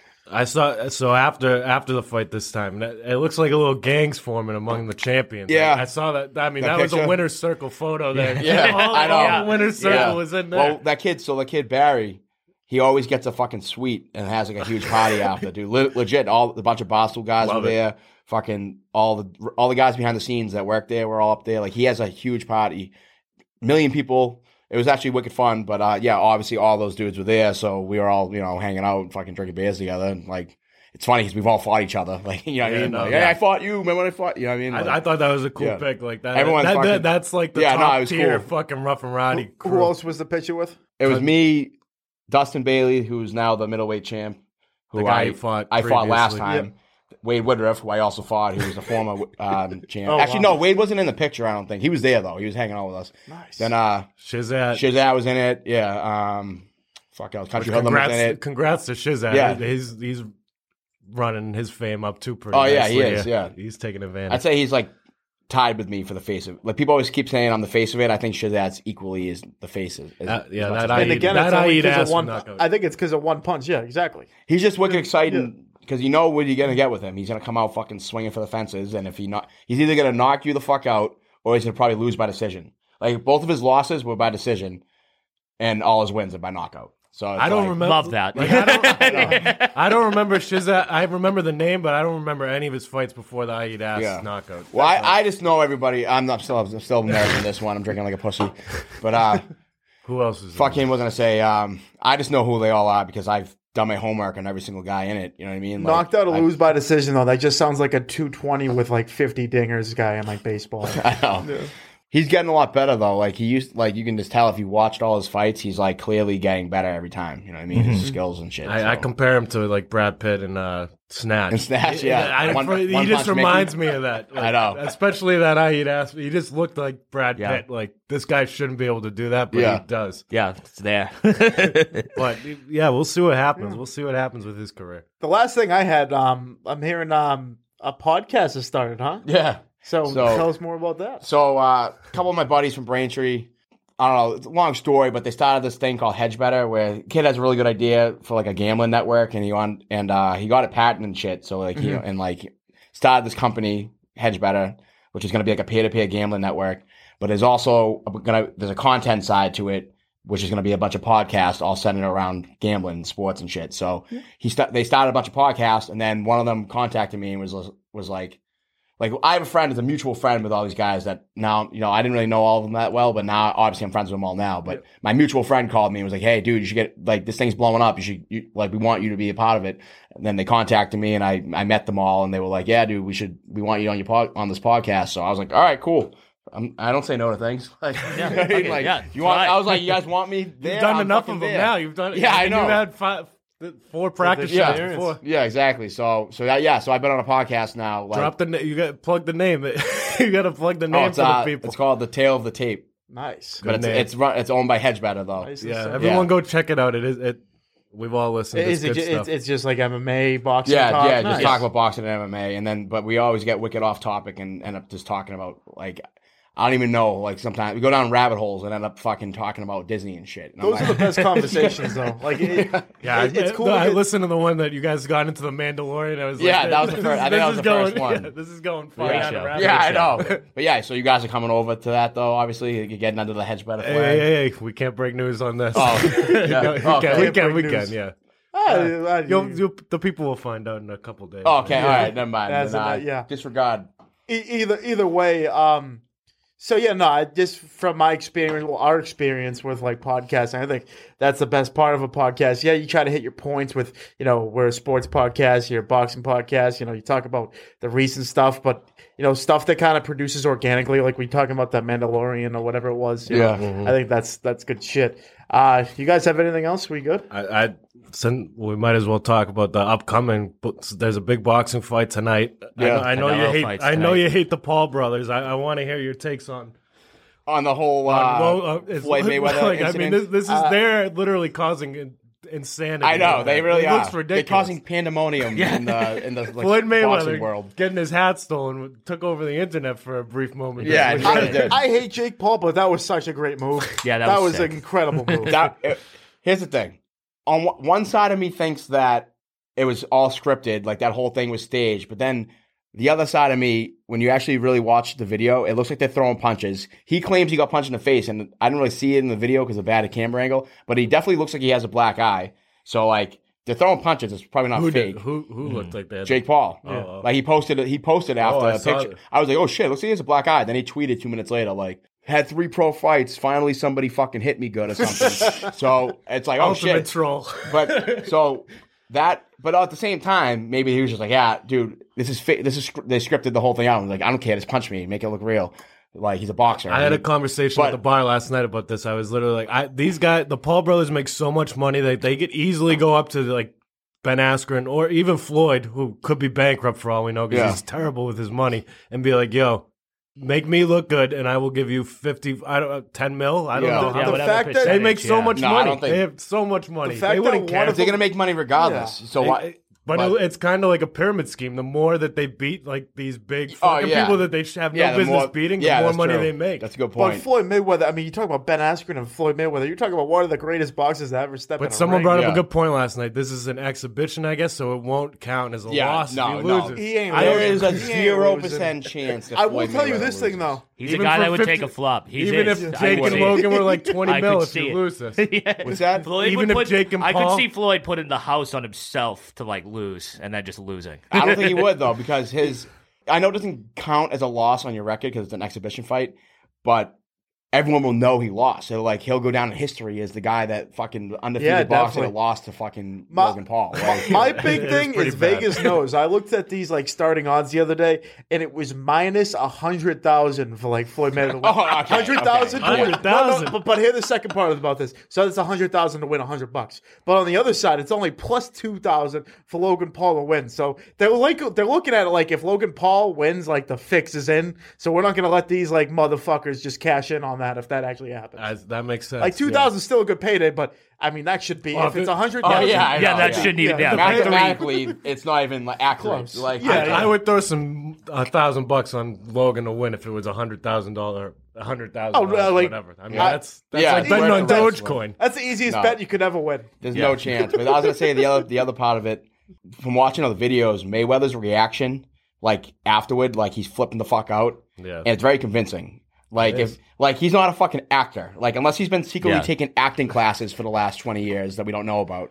S1: I saw after the fight this time. It looks like a little gang's forming among the champions.
S4: Yeah,
S1: I saw that. I mean, that was a winner's circle photo there.
S4: Yeah, I know.
S1: The winner's circle was in there.
S4: Well, the kid Barry, he always gets a fucking suite and has like a huge party after. Dude, legit, a bunch of Barstool guys were there. Fucking all the guys behind the scenes that work there were all up there. Like he has a huge party, 1 million people. It was actually wicked fun, but obviously all those dudes were there, so we were all, hanging out and fucking drinking beers together. And like, it's funny because we've all fought each other. Like, you know what I mean? Like, hey, I fought you. Remember when I fought you? Know what I mean? Like,
S1: I thought that was a cool pick. Like that. That's like the top tier fucking Rough and Rowdy crew.
S2: Who else was the picture with?
S4: It was me, Dustin Bailey, who's now the middleweight champ, who I fought last time. Yep. Wade Woodruff, who I also fought, he was the former champ. Actually, no, Wade wasn't in the picture, I don't think. He was there, though. He was hanging out with us.
S2: Nice.
S4: Then
S1: Shizat
S4: was in it. Yeah. Country Hoodlum was in it.
S1: Congrats to Shizat.
S4: Yeah.
S1: He's running his fame up, too, pretty
S4: nicely.
S1: Yeah,
S4: he is, yeah.
S1: He's taking advantage.
S4: I'd say he's, like, tied with me for the face of it. Like, people always keep saying I'm the face of it. I think Shizat's equally is the face of it.
S2: And again, it's only because of one. I think it's because of one punch. Yeah, exactly.
S4: He's just wicked exciting. Because you know what you're going to get with him. He's going to come out fucking swinging for the fences. And if he's either going to knock you the fuck out or he's going to probably lose by decision. Like, both of his losses were by decision and all his wins are by knockout. So
S1: I don't remember.
S3: Love that.
S1: Like, I don't remember Shizat. I remember the name, but I don't remember any of his fights before the Aid Ass knockout.
S4: Well, I just know everybody. I'm still nervous in this one. I'm drinking like a pussy. But
S1: who else is
S4: fucking was going to say, I just know who they all are because I've done my homework on every single guy in it. You know what I mean? Like,
S2: knocked out or lose by decision, though. That just sounds like a 220 with like 50 dingers guy in like baseball.
S4: I know. Yeah. He's getting a lot better though. Like you can just tell if you watched all his fights, he's like clearly getting better every time. You know what I mean? His skills and shit.
S1: I compare him to like Brad Pitt and Snatch.
S4: And Snatch, yeah.
S1: He just reminds me of that. Like,
S4: I know.
S1: Especially that Aid Ass. He just looked like Brad Pitt. Like this guy shouldn't be able to do that, but he does.
S3: Yeah, it's there.
S1: But yeah, we'll see what happens. Yeah. We'll see what happens with his career.
S2: The last thing I had, I'm hearing a podcast has started, huh?
S4: Yeah.
S2: So tell us more about that.
S4: So a couple of my buddies from Braintree, I don't know, it's a long story, but they started this thing called Hedge Better, where kid has a really good idea for like a gambling network, and he got it patented and shit. So like he started this company, Hedge Better, which is going to be like a peer-to-peer gambling network. But there's also there's a content side to it, which is going to be a bunch of podcasts all centered around gambling, sports, and shit. So they started a bunch of podcasts, and then one of them contacted me and was like I have a friend, is a mutual friend with all these guys that now, I didn't really know all of them that well, but now obviously I'm friends with them all now. But my mutual friend called me and was like, "Hey, dude, you should get, like, this thing's blowing up. We want you to be a part of it." And then they contacted me, and I met them all, and they were like, "Yeah, dude, we want you on this podcast." So I was like, "All right, cool." I don't say no to things. Like, I was like, "You guys want me there?"
S1: You've done enough of them now. You've done.
S4: Yeah, I know.
S1: You've had 4 practice shots before.
S4: Yeah, exactly. So I've been on a podcast now. Like,
S1: drop you got to plug the name. You got to plug the name for the people.
S4: It's called The Tale of the Tape.
S2: Nice,
S4: but it's owned by Hedge Better though.
S2: Nice.
S1: Yeah, everyone go check it out. We've all listened.
S2: It's just like MMA, boxing.
S4: Yeah,
S2: talk.
S4: yeah. Just talk about boxing and MMA, but we always get wicked off topic and end up just talking about, like, I don't even know. Like, sometimes we go down rabbit holes and end up fucking talking about Disney and shit. And
S2: those are the best conversations, though. Like, it's cool.
S1: I listened to the one that you guys got into the Mandalorian. I was like,
S4: that was the first. I think that was the first one.
S1: Yeah, this is going far down a rabbit hole.
S4: Yeah, I know. But yeah, so you guys are coming over to that, though. Obviously, you're getting under the Hedge Better flag.
S1: Hey, we can't break news on this.
S4: Oh, yeah.
S1: we can. Yeah. The people will find out in a couple days.
S4: Okay, all right, never mind. Disregard.
S2: Either way, so just from my experience, our experience with like podcasting, I think that's the best part of a podcast. Yeah, you try to hit your points with, we're a sports podcast, you're a boxing podcast, you talk about the recent stuff, but stuff that kind of produces organically, like we talking about that Mandalorian or whatever it was. I think that's good shit. You guys have anything else? We good?
S1: We might as well talk about the upcoming. There's a big boxing fight tonight.
S4: Yeah,
S1: I know you hate. I know you hate the Paul brothers. I want to hear your takes on
S4: the whole Floyd Mayweather incident.
S1: I mean, this is they're literally causing insanity.
S4: I know they really are.
S1: Looks ridiculous.
S4: They're causing pandemonium in the like,
S1: Floyd Mayweather
S4: world.
S1: Getting his hat stolen took over the internet for a brief moment.
S4: Yeah,
S2: I hate Jake Paul, but that was such a great move.
S3: Yeah, that was
S2: an incredible move.
S4: Here's the thing. On one side of me thinks that it was all scripted, like that whole thing was staged. But then the other side of me, when you actually really watch the video, it looks like they're throwing punches. He claims he got punched in the face, and I didn't really see it in the video because of bad camera angle. But he definitely looks like he has a black eye. So like they're throwing punches. It's probably not fake.
S1: Who looked like that?
S4: Jake Paul.
S1: Yeah.
S4: Like he posted after a picture. I was like, oh shit, looks like he has a black eye. Then he tweeted 2 minutes later, like, had 3 pro fights. Finally, somebody fucking hit me good or something. So it's like, oh
S1: Ultimate
S4: shit.
S1: troll.
S4: But at the same time, maybe he was just like, yeah, dude, this is fake. They scripted the whole thing out. I'm like, I don't care. Just punch me, make it look real. Like he's a boxer.
S1: I had a conversation at the bar last night about this. I was literally like, these guys, the Paul brothers, make so much money that they could easily go up to like Ben Askren or even Floyd, who could be bankrupt for all we know because he's terrible with his money, and be like, yo, make me look good, and I will give you 10 mil. I don't know.
S2: The fact that
S1: they make so much money.
S4: I don't think
S1: they have so much money.
S2: The fact
S1: they wouldn't care.
S4: They're gonna make money regardless.
S2: Yeah.
S4: So why?
S1: But it's kind of like a pyramid scheme. The more that they beat like these big fucking people that they have no business beating, the more money they make.
S4: That's a good point.
S2: But Floyd Mayweather, I mean, you talk about Ben Askren and Floyd Mayweather. You're talking about one of the greatest boxers that ever stepped in a ring.
S1: But someone brought up a good point last night. This is an exhibition, I guess, so it won't count as a loss if he loses.
S2: He ain't
S4: there is a
S2: losing.
S4: 0% chance that
S2: I will
S4: Floyd
S2: tell you
S4: Mayweather
S2: this thing, though.
S3: He's a guy that would take a flop.
S1: Even if Jake and Logan were like 20 mil if you lose this.
S4: What's that?
S1: Even if Jake and Paul...
S3: I could see Floyd putting the house on himself to like lose and then just losing.
S4: I don't think he would, though, because I know it doesn't count as a loss on your record because it's an exhibition fight, but everyone will know he lost. So, like, he'll go down in history as the guy that fucking undefeated boxer that lost to fucking Logan Paul. Right?
S2: My big thing is Vegas knows. I looked at these, like, starting odds the other day, and it was minus 100,000 for, like, Floyd Mayweather. 100,000 to win.
S1: 100,000.
S2: No, but here's the second part about this. So that's 100,000 to win $100. But on the other side, it's only plus 2,000 for Logan Paul to win. So they're looking at it like if Logan Paul wins, like, the fix is in. So we're not going to let these, like, motherfuckers just cash in on that. that if that actually happens.
S1: That makes sense.
S2: Like 2,000 is still a good payday, but I mean that should be if it's 100,000.
S4: Oh yeah,
S3: that shouldn't even. Yeah,
S4: mathematically, it's not even like accurate.
S2: Close.
S4: Like
S1: I would throw some $1,000 on Logan to win if it was $100,000, $100,000, whatever. I mean, that's like betting on Dogecoin.
S2: That's the easiest bet you could ever win.
S4: There's no chance. But I was gonna say the other part of it, from watching all the videos, Mayweather's reaction, like afterward, like he's flipping the fuck out.
S1: Yeah,
S4: and it's very convincing. Like he's not a fucking actor. Like unless he's been secretly taking acting classes for the last 20 years that we don't know about.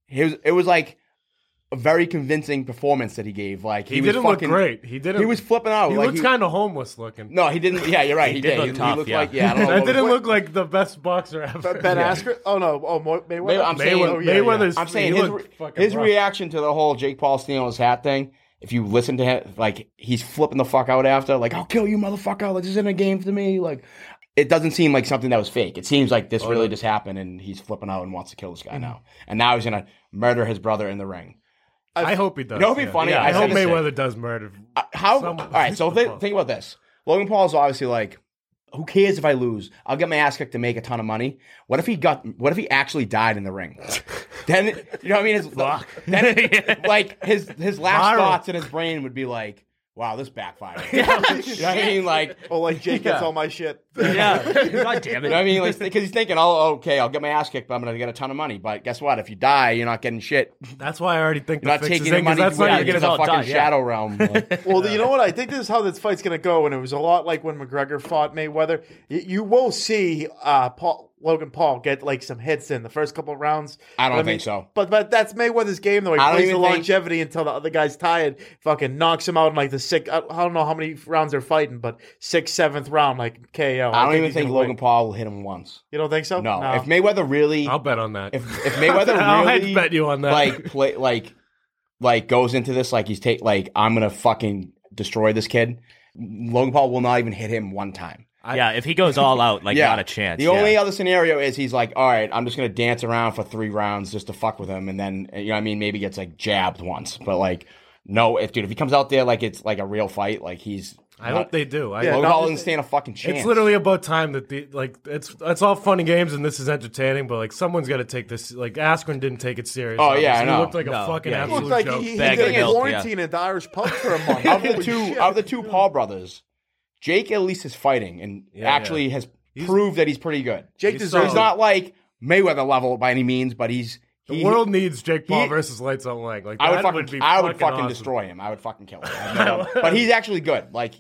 S4: It was like a very convincing performance that he gave. Like
S1: he didn't look great. He was
S4: flipping out.
S1: He looked kind of homeless looking.
S4: No, he didn't. Yeah, you're right. He did.
S3: Look tough,
S4: he looked
S3: yeah.
S4: like I don't know.
S1: That didn't look like the best boxer ever.
S2: Ben Askren? Oh no! Oh Mayweather.
S1: Mayweather's.
S4: I'm saying his reaction to the whole Jake Paul stealing his hat thing. If you listen to him, like he's flipping the fuck out after, like I'll kill you, motherfucker. Like this isn't a game for me. Like it doesn't seem like something that was fake. It seems like this really just happened, and he's flipping out and wants to kill this guy now. And now he's gonna murder his brother in the ring.
S1: I hope he does.
S4: You know what'd be funny?
S1: Yeah, I hope Mayweather does murder.
S4: All right, so think about this. Logan Paul is obviously like, who cares if I lose? I'll get my ass kicked to make a ton of money. What if he actually died in the ring? Then you know what I mean? Like his last thoughts in his brain would be like, wow, this backfired. You know what I mean? Like,
S2: like Jake gets all my shit.
S3: Yeah. God damn it.
S4: You know what I mean? Like, because he's thinking, oh, okay, I'll get my ass kicked, but I'm going to get a ton of money. But guess what? If you die, you're not getting shit.
S1: That's why I already think
S4: you're not taking your money. That's not going to the fucking shadow realm. Like,
S2: well, you know what? I think this is how this fight's going to go. And it was a lot like when McGregor fought Mayweather. You will see Logan Paul get like some hits in the first couple of rounds.
S4: I don't think so.
S2: But that's Mayweather's game though. He plays the longevity until the other guy's tired. Fucking knocks him out in like the sixth. I don't know how many rounds they're fighting, but 6th, 7th round, like KO.
S4: I don't even think Logan Paul will hit him once.
S2: You don't think so?
S4: No. If Mayweather really,
S1: I'll bet on that.
S4: If Mayweather really,
S1: I'll bet you on that.
S4: Like goes into this like I'm gonna fucking destroy this kid. Logan Paul will not even hit him one time.
S3: If he goes all out, not a chance.
S4: The only other scenario is he's like, all right, I'm just going to dance around for 3 rounds just to fuck with him. And then, you know what I mean, maybe gets like jabbed once. But like, no, if he comes out there like it's like a real fight, like
S1: I hope they do.
S4: Logan Paul doesn't stand a fucking chance.
S1: It's literally about time that it's all fun and games and this is entertaining, but like someo's got to take this. Like Askren didn't take it serious.
S4: Oh yeah, I know.
S1: He looked like a fucking absolute joke.
S2: He did quarantine at the Irish pub for a month.
S4: Of the two Paul brothers, Jake at least is fighting and actually has proved that he's pretty good.
S2: Jake deserves.
S4: He's not like Mayweather level by any means, but
S1: the world needs Jake Paul versus Lights Out Lang. Like
S4: I would
S1: fucking
S4: awesome. Destroy him. I would fucking kill him. But he's actually good. Like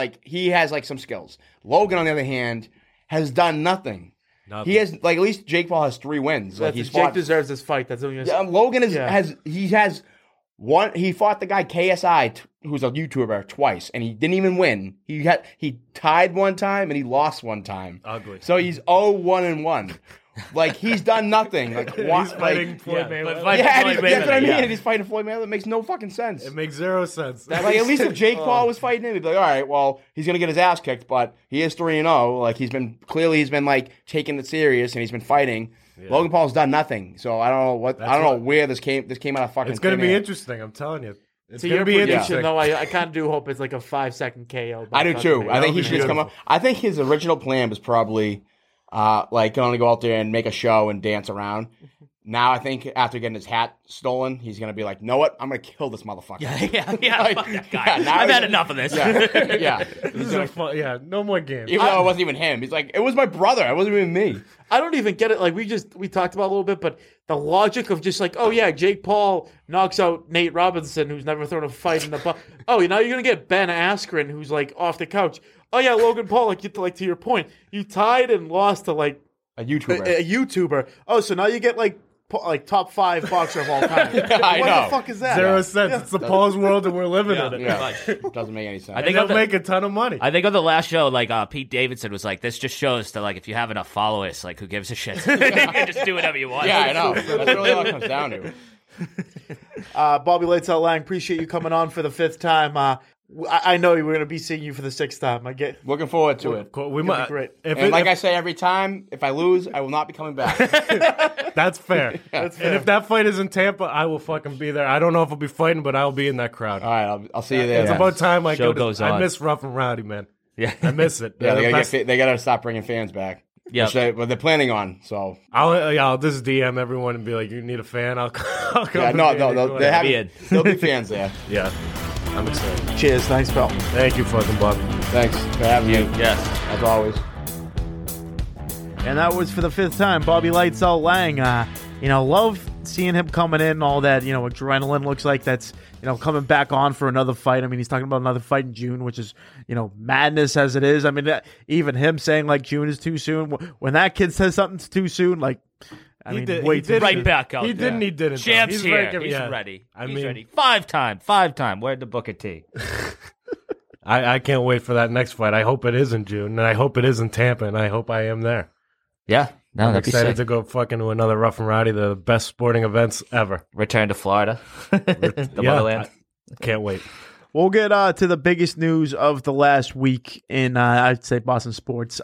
S4: he has like some skills. Logan, on the other hand, has done nothing. He has like at least Jake Paul has 3 wins. Like
S2: Jake deserves this fight. That's what
S4: Logan has one. He fought the guy KSI, who's a YouTuber, twice, and he didn't even win. He tied one time and he lost one time.
S1: Ugly.
S4: So he's 0-1-1. Like he's done nothing. Like
S1: he's fighting Floyd Mayweather.
S4: That's what I mean. Yeah. He's fighting Floyd Mayweather. It makes no fucking sense.
S1: It makes 0 sense.
S4: Like at least if Jake Paul was fighting him, he'd be like, all right, well, he's gonna get his ass kicked, but he is 3-0. Like he's been like taking it serious and he's been fighting. Yeah. Logan Paul's done nothing. So I don't know where this came out of fucking.
S1: It's gonna be interesting. I'm telling you.
S2: It's going to be interesting. Though I kind of do hope it's like a 5-second KO.
S4: I do too. I think he should just come up. I think his original plan was probably. Can only go out there and make a show and dance around. Now I think after getting his hat stolen, he's gonna be like, "Know what? I'm gonna kill this motherfucker."
S3: Yeah. Fuck that guy. I've had enough of this.
S4: Yeah.
S1: This is no more games.
S4: Even though it wasn't even him, he's like, "It was my brother. It wasn't even me."
S2: I don't even get it. Like we talked about a little bit, but the logic of just like, oh yeah, Jake Paul knocks out Nate Robinson, who's never thrown a fight in the. Oh, now you're gonna get Ben Askren, who's like off the couch. Oh yeah, Logan Paul. Like to your point, you tied and lost to like
S4: a YouTuber.
S2: A YouTuber. Oh, so now you get like top 5 boxer of all time.
S4: I know.
S2: What the fuck is that?
S1: 0 cents. Yeah. It's the Paul's world, and we're living in it.
S4: Yeah. It doesn't make any sense.
S3: I think
S1: they'll make a ton of money.
S3: I think on the last show, like Pete Davidson was like, "This just shows that like if you have enough followers, like who gives a shit? You can just do whatever you want."
S4: Yeah, I know. That's really all it comes down to.
S2: Bobby Lights Out Lang, appreciate you coming on for the 5th time. I know we're going to be seeing you for the 6th time. I get
S4: looking forward to it.
S1: Cool. We might.
S2: Great.
S4: I say every time, if I lose, I will not be coming back.
S1: That's fair. That's fair. And if that fight is in Tampa, I will fucking be there. I don't know if I'll be fighting, but I'll be in that crowd.
S4: All right, I'll see you there.
S1: It's about time.
S3: Show goes on.
S1: I miss Rough and Rowdy, man.
S3: Yeah.
S1: I miss it.
S4: Yeah,
S1: That's-
S4: they gotta stop bringing fans back.
S3: Yeah.
S4: But they're planning on. So
S1: I'll just DM everyone and be like, "You need a fan? I'll come."
S4: yeah, there'll be fans there.
S1: Yeah, I'm excited.
S2: Cheers. Thanks, pal.
S1: Thank you, fucking Bob.
S4: Thanks for having me.
S3: Yes.
S4: As always.
S2: And that was for the 5th time, Bobby Lights Out Lang. Love seeing him coming in, all that, adrenaline looks like that's, coming back on for another fight. I mean, he's talking about another fight in June, which is, madness as it is. I mean, even him saying, like, June is too soon. When that kid says something's too soon, like,
S1: He
S3: Right
S1: didn't.
S3: back out
S1: He
S3: there.
S1: didn't. He didn't.
S3: Champ's
S1: He's
S3: here.
S1: right,
S3: He's
S1: yeah.
S3: ready. He's
S1: mean,
S3: ready. Five time. Where'd the Booker T?
S1: I can't wait for that next fight. I hope it is in June, and I hope it is in Tampa, and I hope I am there.
S3: Yeah. No,
S1: I'm
S3: that'd be
S1: excited
S3: sick.
S1: to go fucking to another Rough and Rowdy, the best sporting events ever.
S3: Return to Florida. The motherland.
S1: I can't wait.
S2: We'll get to the biggest news of the last week in, I'd say, Boston sports.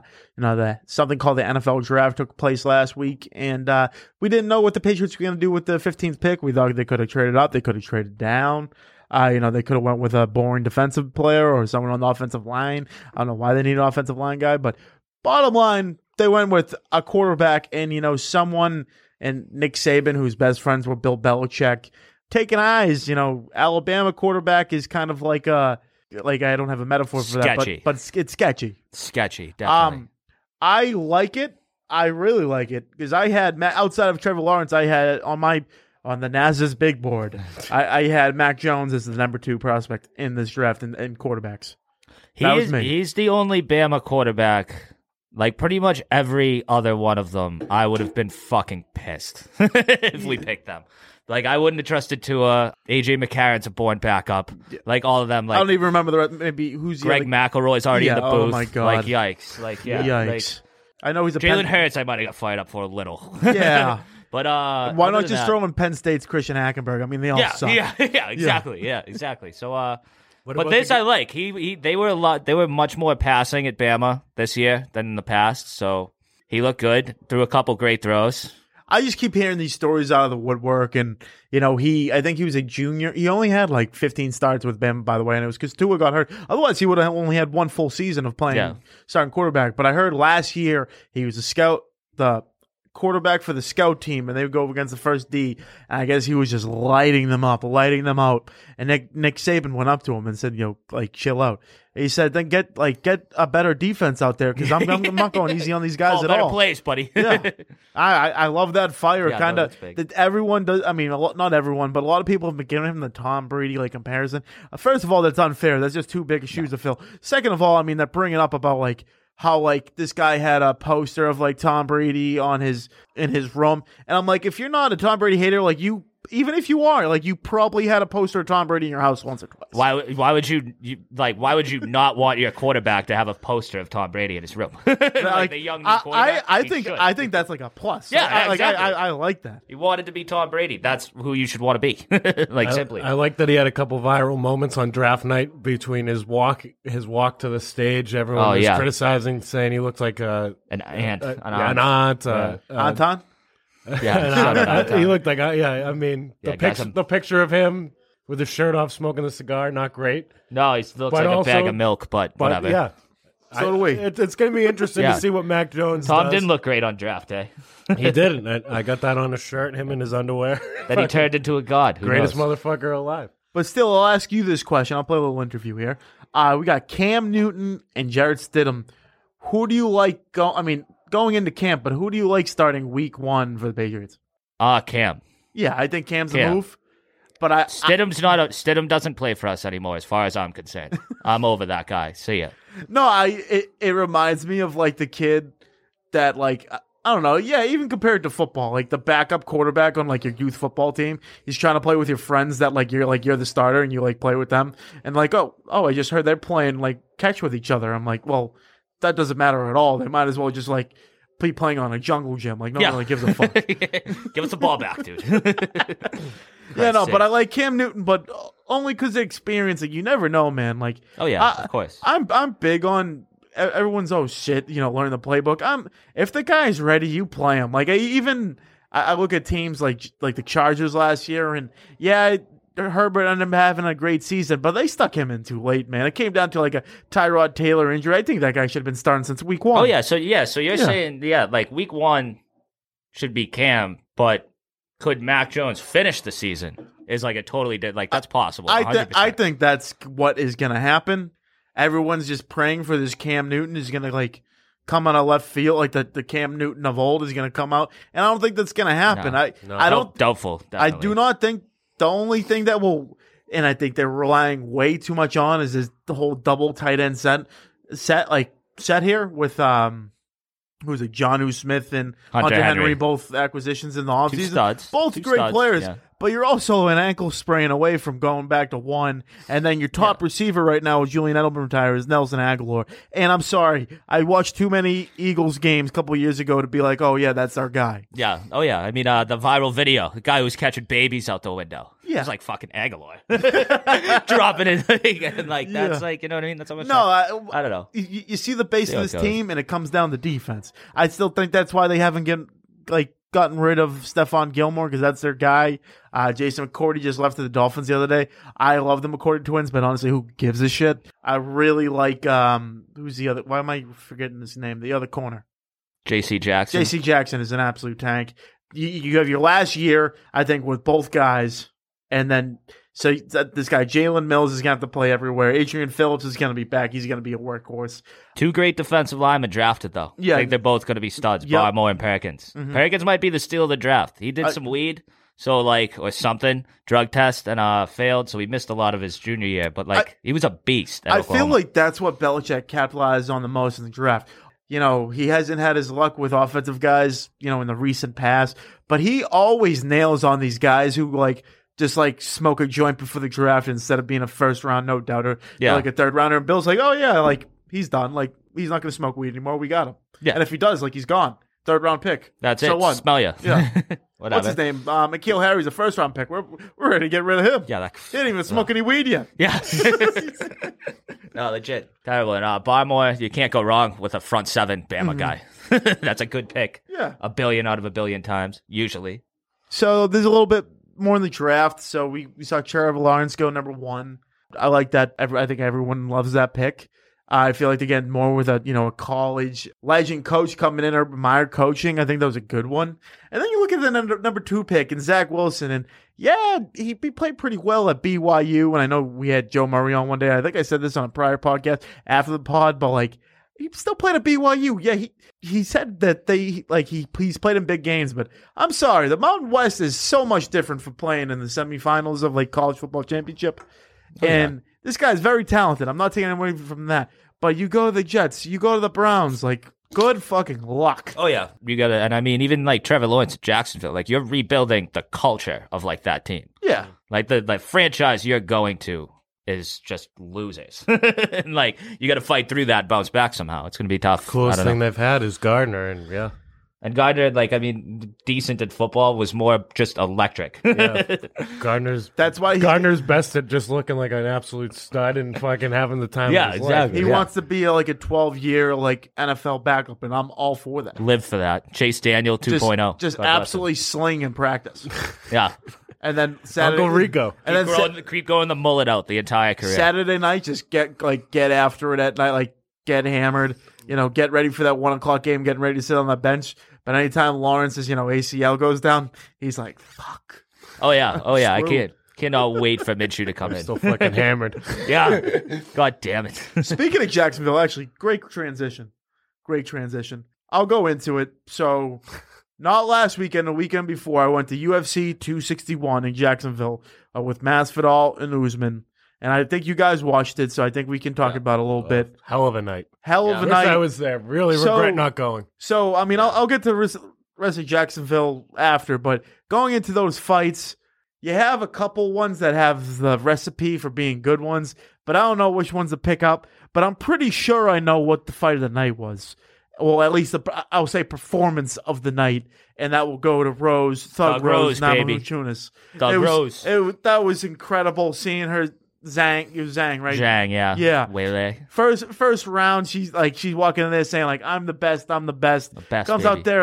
S2: Something called the NFL draft took place last week, and we didn't know what the Patriots were going to do with the 15th pick. We thought they could have traded up, they could have traded down. They could have went with a boring defensive player or someone on the offensive line. I don't know why they need an offensive line guy, but bottom line, they went with a quarterback and, someone, and Nick Saban, who's best friends with Bill Belichick, taking eyes. Alabama quarterback is kind of like I don't have a metaphor for
S3: Sketchy.
S2: that, but it's sketchy.
S3: Sketchy, definitely.
S2: I like it. I really like it because I had outside of Trevor Lawrence, I had on the NASA's big board, I had Mac Jones as the number 2 prospect in this draft in quarterbacks. That was me.
S3: He's the only Bama quarterback. Like, pretty much every other one of them, I would have been fucking pissed if we picked them. Like, I wouldn't have trusted Tua. A.J. McCarron's a born backup. Like, all of them. Like,
S2: I don't even remember the rest. Maybe who's the
S3: Greg
S2: other-
S3: McElroy's already in the booth.
S2: Oh my god!
S3: Like, yikes! Like, yeah,
S2: yikes! I know he's a
S3: Jalen Hurts. I might have got fired up for a little.
S2: Yeah,
S3: but
S2: why not just throw in Penn State's Christian Hackenberg? I mean, they all suck.
S3: Yeah, exactly. Yeah, exactly. So,
S1: What
S3: but
S1: about
S3: this
S1: the-
S3: I like. They were much more passing at Bama this year than in the past. So he looked good. Threw a couple great throws.
S2: I just keep hearing these stories out of the woodwork, and I think he was a junior. He only had like 15 starts with Bama, by the way, and it was because Tua got hurt. Otherwise, he would have only had one full season of playing starting quarterback. But I heard last year he was the quarterback for the scout team, and they would go against the first D, and I guess he was just lighting them out. And Nick Saban went up to him and said, chill out. He said, then get a better defense out there because I'm not going easy on these guys at
S3: better
S2: all.
S3: plays, buddy.
S2: Yeah, I love that fire
S3: Yeah,
S2: kind
S3: no,
S2: of
S3: that's big.
S2: that everyone does. I mean, not everyone, but a lot of people have been giving him the Tom Brady comparison. First of all, that's unfair. That's just too big of shoes to fill. Second of all, I mean, they're bringing up about how this guy had a poster of Tom Brady in his room, and I'm like, if you're not a Tom Brady hater, even if you are, you probably had a poster of Tom Brady in your house once or twice.
S3: Why would you not want your quarterback to have a poster of Tom Brady in his room? The young new quarterback.
S2: I think that's a plus.
S3: Yeah, exactly.
S2: I like that.
S3: You wanted to be Tom Brady. That's who you should want to be. Simply.
S1: I like that he had a couple viral moments on draft night between his walk to the stage. Everyone was criticizing, saying he looked like
S3: an aunt.
S1: An aunt.
S2: Anton?
S3: Yeah,
S1: he looked like I mean the picture of him with his shirt off, smoking the cigar, not great.
S3: No, he looks like a bag of milk, but whatever.
S1: Yeah,
S2: so do we.
S1: It's going to be interesting to see what Mac Jones.
S3: Tom
S1: does.
S3: didn't look great on draft day.
S1: He didn't. I got that on his shirt. Him in his underwear.
S3: Then he turned into a god. Who
S1: Greatest
S3: knows?
S1: motherfucker alive.
S2: But still, I'll ask you this question. I'll play a little interview here. We got Cam Newton and Jarrett Stidham. Who do you like? Going into camp, but who do you like starting week 1 for the Patriots?
S3: Cam.
S2: Yeah, I think Cam's the move. But
S3: Stidham doesn't play for us anymore, as far as I'm concerned. I'm over that guy. See ya.
S2: No, it reminds me of the kid that I don't know. Yeah, even compared to football, the backup quarterback on your youth football team, he's trying to play with your friends that you're the starter and you play with them, and I just heard they're playing catch with each other. I'm like, well, that doesn't matter at all. They might as well just be playing on a jungle gym. No one really gives a fuck.
S3: Give us the ball back, dude.
S2: Yeah, no, but I like Cam Newton, but only because of experience. You never know, man.
S3: Oh yeah, of course.
S2: I'm big on everyone's learn the playbook. If the guy's ready, you play him. I look at teams like the Chargers last year, and yeah, Herbert ended up having a great season, but they stuck him in too late, man. It came down to like a Tyrod Taylor injury. I think that guy should have been starting since week 1.
S3: Oh yeah, so you're saying like week 1 should be Cam, but could Mac Jones finish the season? Is like a totally like that's possible.
S2: I think that's what is going to happen. Everyone's just praying for this Cam Newton is going to like come on a left field, like the Cam Newton of old is going to come out, and I don't think that's going to happen.
S3: No.
S2: I don't
S3: doubtful. Definitely.
S2: I do not think the only thing that will, and I think they're relying way too much on is the whole double tight end set here with who's it, Jonnu Smith and Hunter Henry, both acquisitions in the offseason. Both great players. Yeah. But you're also an ankle sprain away from going back to 1. And then your top receiver right now is Julian Edelman retires, Nelson Aguilar. And I'm sorry, I watched too many Eagles games a couple of years ago to be like, oh, yeah, that's our guy.
S3: Yeah. Oh, yeah. I mean, the viral video, the guy who was catching babies out the window. Yeah. It's like fucking Aguilar. Dropping it. And like, that's like, you know what I mean? That's how much I don't know.
S2: You see the base of this team, and it comes down to defense. I still think that's why they haven't gotten rid of Stephon Gilmore, because that's their guy. Jason McCourty just left to the Dolphins the other day. I love the McCourty twins, but honestly, who gives a shit? I really like, who's the other? Why am I forgetting his name? The other corner.
S3: J.C. Jackson.
S2: J.C. Jackson is an absolute tank. You have your last year, I think, with both guys, and then so this guy Jalen Mills is going to have to play everywhere. Adrian Phillips is going to be back. He's going to be a workhorse.
S3: 2 great defensive linemen drafted, though. Yeah. I think they're both going to be studs, Barmore and Perkins. Mm-hmm. Perkins might be the steal of the draft. He did some weed, or something, drug test, and failed, so he missed a lot of his junior year. But, he was a beast at Oklahoma.
S2: I feel like that's what Belichick capitalized on the most in the draft. You know, he hasn't had his luck with offensive guys, in the recent past, but he always nails on these guys who, just smoke a joint before the draft instead of being a first round no doubter, like a third rounder. And Bill's like, oh yeah, he's done. He's not going to smoke weed anymore. We got him. Yeah. And if he does, he's gone. 3rd round pick.
S3: That's it. So what? Smell ya.
S2: Yeah. What's his name? N'Keal Harry's a 1st round pick. We're ready to get rid of him.
S3: Yeah.
S2: He didn't even smoke any weed yet.
S3: Yeah. No, legit. Terrible. And Barmore, you can't go wrong with a front 7 Bama guy. That's a good pick.
S2: Yeah.
S3: A billion out of a billion times, usually.
S2: So there's a little bit more in the draft. So we saw Trevor Lawrence go number 1. I like that. I think everyone loves that pick. I feel like, again, more with a college legend coach coming in, Urban Meyer coaching. I think that was a good one. And then you look at the number 2 pick and Zach Wilson, and he played pretty well at BYU. And I know we had Joe Murray on one day. I think I said this on a prior podcast after the pod, but he still played at BYU. Yeah, he said that he's played in big games, but I'm sorry, the Mountain West is so much different from playing in the semifinals of college football championship. And this guy's very talented. I'm not taking away from that. But you go to the Jets, you go to the Browns, good fucking luck.
S3: Oh yeah, you got to, and I mean, even Trevor Lawrence at Jacksonville, you're rebuilding the culture of that team.
S2: Yeah,
S3: the franchise you're going to is just losers, and you got to fight through that, bounce back somehow. It's going to be tough.
S1: Coolest thing they've had is Gardner, and
S3: And Gardner, decent at football, was more just electric.
S1: Yeah. Gardner's best at just looking like an absolute stud and fucking having the time of his life.
S2: He wants to be a 12-year NFL backup, and I'm all for that.
S3: Live for that. Chase Daniel 2.0.
S2: Just absolutely sling in practice.
S3: Yeah.
S2: And then Saturday,
S1: Uncle Rico.
S3: Keep growing the mullet out the entire career.
S2: Saturday night, just get after it at night, get hammered. Get ready for that 1:00 game, getting ready to sit on the bench. But anytime Lawrence's, ACL goes down, he's like, fuck.
S3: Oh, yeah. I cannot wait for Minshew to come in.
S1: Still fucking hammered.
S3: Yeah. God damn it.
S2: Speaking of Jacksonville, actually, great transition. I'll go into it. So, not last weekend, the weekend before, I went to UFC 261 in Jacksonville with Masvidal and Usman. And I think you guys watched it, so I think we can talk about it a little bit.
S1: Hell of a night.
S2: I wish I
S1: was there. Really regret not going.
S2: So, I mean, I'll get to the rest of Jacksonville after, but going into those fights, you have a couple ones that have the recipe for being good ones, but I don't know which ones to pick up. But I'm pretty sure I know what the fight of the night was. Well, at least I'll say performance of the night, and that will go to Thug Rose, Namajunas.
S3: Thug Rose.
S2: That was incredible seeing her. Zhang, right?
S3: Zhang, yeah.
S2: Yeah.
S3: Weili.
S2: First round, she's walking in there saying, I'm the best.
S3: The best,
S2: Comes
S3: baby.
S2: out there,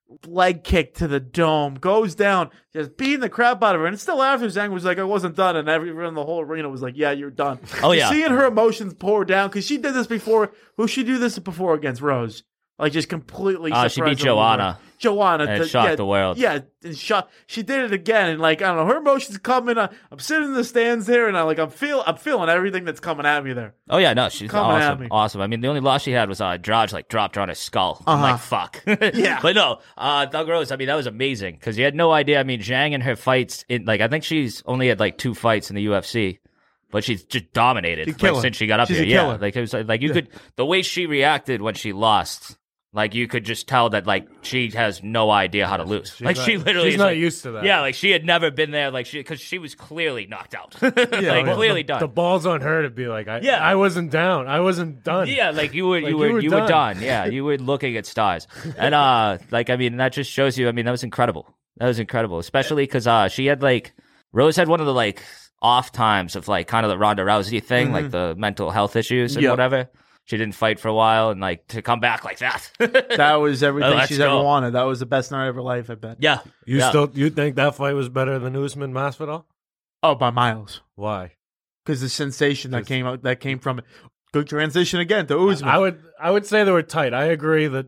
S2: leg kick to the dome, goes down, just beating the crap out of her. And still after, Zhang was like, I wasn't done. And everyone in the whole arena was like, yeah, you're done.
S3: Oh, yeah.
S2: Seeing her emotions pour down, because she did this before. Who she do this before against Rose? Like, just completely
S3: She beat Joanna.
S2: Joanna.
S3: And it shocked the world.
S2: Yeah, and she did it again. And, like, I don't know, her emotions coming. I'm sitting in the stands there, and I'm feeling everything that's coming at me there.
S3: Oh, yeah, no, she's
S2: Coming at me.
S3: awesome. I mean, the only loss she had was Draj, like, dropped her on his skull. I'm like, fuck.
S2: Yeah.
S3: But no, Thug Rose, I mean, that was amazing, because you had no idea. I mean, Zhang and her fights, I think she's only had, like, 2 fights in the UFC. But she's just dominated since she got up here. Yeah, like it was like you could the way she reacted when she lost. Like, you could just tell that, like, she has no idea how to lose. She literally
S1: she's not used to that.
S3: Yeah, like, she had never been there, like, because she was clearly knocked out. Clearly done.
S1: The ball's on her to be like, I wasn't down. I wasn't done.
S3: Yeah, like, you were done. Yeah, you were looking at stars. And, I mean, that just shows you, I mean, that was incredible. That was incredible, especially because she had, like, Rose had one of the, like, off times of, like, kind of the Ronda Rousey thing, like the mental health issues and whatever. She didn't fight for a while, and, like, to come back like that.
S2: That was everything she's ever wanted. That was the best night of her life, I bet.
S3: Yeah.
S1: You think that fight was better than Usman Masvidal?
S2: Oh, by miles.
S1: Why?
S2: Because the sensation that came from it. Good transition again to Usman.
S1: I would say they were tight. I agree that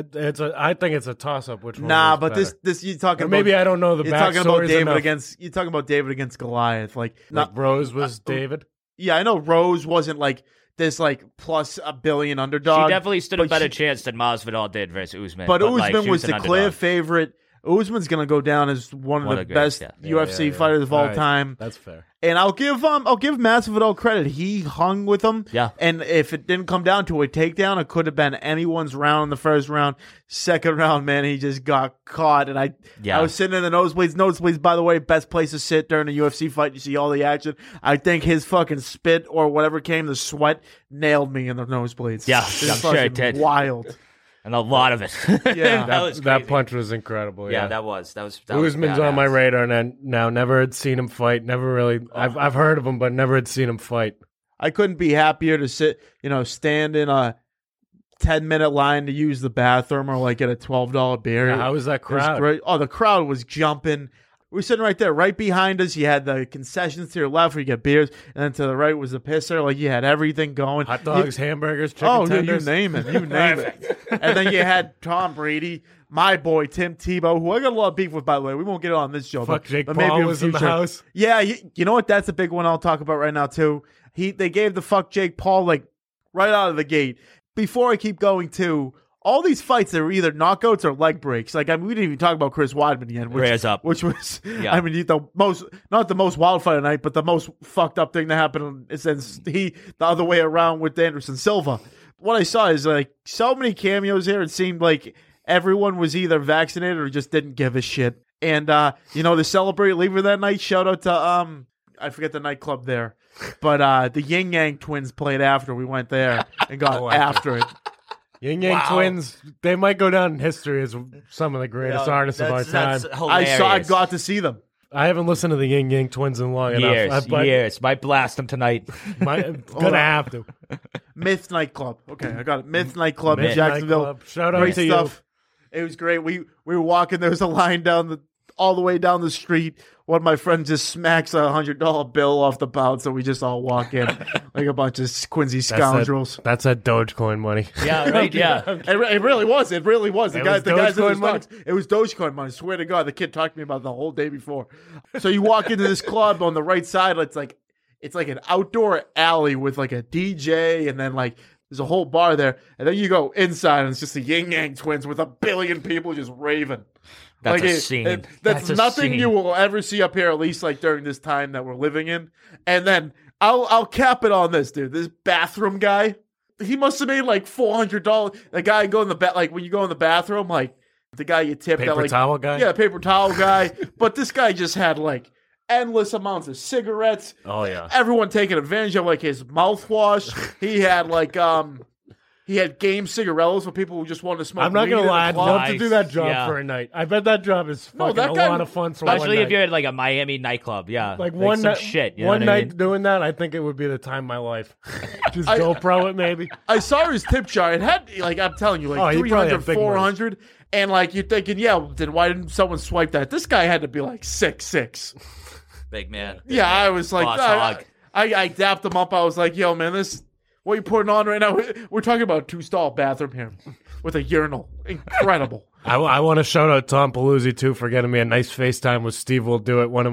S1: I think it's a toss up. Which one?
S2: Nah, but
S1: better.
S2: this you talking
S1: or
S2: about?
S1: Maybe I don't know the
S2: you're talking about
S1: David
S2: you're talking about David against Goliath. Like
S1: Rose was David.
S2: Yeah, I know Rose wasn't like this like plus a billion underdog.
S3: She definitely stood a better chance than Masvidal did versus Usman.
S2: But Usman
S3: like,
S2: was the clear favorite. Usman's going to go down as one of the best UFC fighters of all time.
S1: That's fair.
S2: And I'll give Masvidal credit. He hung with him.
S3: Yeah.
S2: And if it didn't come down to a takedown, it could have been anyone's round in the first round. Second round, man, he just got caught. And I was sitting in the nosebleeds. Nosebleeds, by the way, best place to sit during a UFC fight. You see all the action. I think his fucking spit or whatever came, the sweat, nailed me in the nosebleeds.
S3: Yeah, I'm sure it did.
S2: Wild.
S3: And a lot of it.
S2: Yeah,
S1: that punch was incredible.
S3: Yeah, that was
S1: Usman's on my radar now. Never had seen him fight. Never really. I've heard of him, but never had seen him fight.
S2: I couldn't be happier to stand in a 10-minute line to use the bathroom or like get a $12 beer.
S1: Yeah, how was that crowd?
S2: Great. Oh, the crowd was jumping. We were sitting right there, right behind us. You had the concessions to your left where you get beers, and then to the right was the pisser. Like, you had everything going.
S1: Hot dogs, hamburgers, chicken tenders.
S2: You name it. You name it. And then you had Tom Brady, my boy, Tim Tebow, who I got a lot of beef with, by the way. We won't get on this show.
S1: Fuck, Jake Paul was in the house.
S2: Yeah, you know what? That's a big one I'll talk about right now, too. They gave the fuck Jake Paul, like, right out of the gate. Before I keep going, too, all these fights, they were either knockouts or leg breaks. Like, I mean, we didn't even talk about Chris Weidman yet. Which was, I mean, not the most wild fight of the night, but the most fucked up thing that happened since the other way around with Anderson Silva. What I saw is, like, so many cameos here. It seemed like everyone was either vaccinated or just didn't give a shit. And, to celebrate leaving that night, shout out to, I forget the nightclub there. But the Yin Yang twins played after we went there and got after it.
S1: Yin Yang twins, they might go down in history as some of the greatest artists of our time.
S2: I got to see them.
S1: I haven't listened to the Yin Yang twins in long enough.
S3: Years. Might blast them tonight.
S1: Gonna have to.
S2: Myth Nightclub. Okay, I got it. Myth Nightclub in Jacksonville.
S1: Nightclub. Shout out
S2: great
S1: to
S2: stuff.
S1: you.
S2: It was great. We were walking. There was a line all the way down the street. One of my friends just smacks a $100 bill off the bounce, so we just all walk in like a bunch of Quincy scoundrels.
S1: That's that Dogecoin money.
S3: Yeah, right. Yeah,
S2: it really was. It really was. The guys in the
S1: money.
S2: It was Dogecoin money. I swear to God, the kid talked to me about it the whole day before. So you walk into this club on the right side. It's like an outdoor alley with like a DJ, and then like there's a whole bar there, and then you go inside, and it's just the Yin Yang twins with a billion people just raving.
S3: That's a scene.
S2: That's nothing you will ever see up here, at least like during this time that we're living in. And then I'll cap it on this, dude. This bathroom guy, he must have made like $400. The guy go in the like when you go in the bathroom, like the guy you tipped,
S1: paper towel guy.
S2: Yeah, paper towel guy. But this guy just had like endless amounts of cigarettes.
S1: Oh yeah,
S2: everyone taking advantage of like his mouthwash. He had like He had game cigarillos for people who just wanted to smoke.
S1: I'm not
S2: weed
S1: gonna
S2: in the
S1: lie, I'd
S2: club.
S1: love to do that job
S3: Yeah.
S1: for a night. I bet that job is fucking
S2: that
S1: a
S2: guy-
S1: lot of fun for one
S3: Especially
S1: night.
S3: if you're at like a Miami nightclub. Yeah.
S1: Like
S3: some
S1: one night,
S3: shit. You know
S1: one
S3: what I
S1: night
S3: mean?
S1: doing that, I think it would be the time of my life. Just GoPro it, maybe.
S2: I saw his tip jar. It had, like, I'm telling you,
S1: Oh,
S2: like
S1: he probably
S2: 300,
S1: had big
S2: 400. And, like, you're thinking, yeah, then why didn't someone swipe that? This guy had to be, like, 6'6".
S3: Big man.
S2: Yeah, I was like,
S3: Boss hog.
S2: I dapped him up. I was like, yo, man, what you putting on right now? We're talking about a 2-stall bathroom here with a urinal. Incredible.
S1: I want to shout out Tom Paluzzi too for getting me a nice FaceTime with Steve Will Do It, one of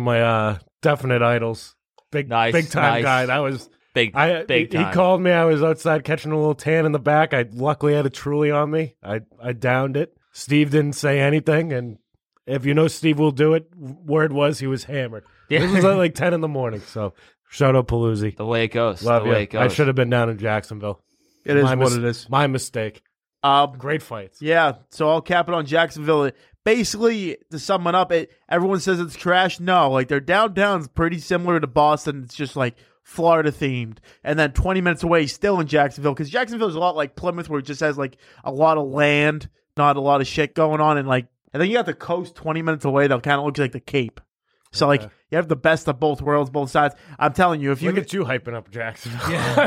S1: my definite idols. Big time guy. That was
S3: Big
S1: he
S3: time.
S1: called me. I was outside catching a little tan in the back. I luckily had a Truly on me. I downed it. Steve didn't say anything, and if you know Steve Will Do It, word was he was hammered.
S3: Yeah.
S1: This was at like 10 in the morning. So shout out Paluzzi.
S3: The way it goes.
S1: Love
S3: the
S1: you.
S3: way it goes.
S1: I should have been down in Jacksonville.
S2: It is
S1: My
S2: what it is.
S1: My mistake. Great fights.
S2: Yeah, so I'll cap it on Jacksonville. Basically, to sum it up, everyone says it's trash. No, like their downtown's pretty similar to Boston. It's just like Florida themed. And then 20 minutes away, still in Jacksonville, because Jacksonville is a lot like Plymouth, where it just has like a lot of land, not a lot of shit going on. And then you got the coast 20 minutes away that kind of looks like the Cape. So like you have the best of both worlds, both sides. I'm telling you, if you
S1: Look at you hyping up Jacksonville.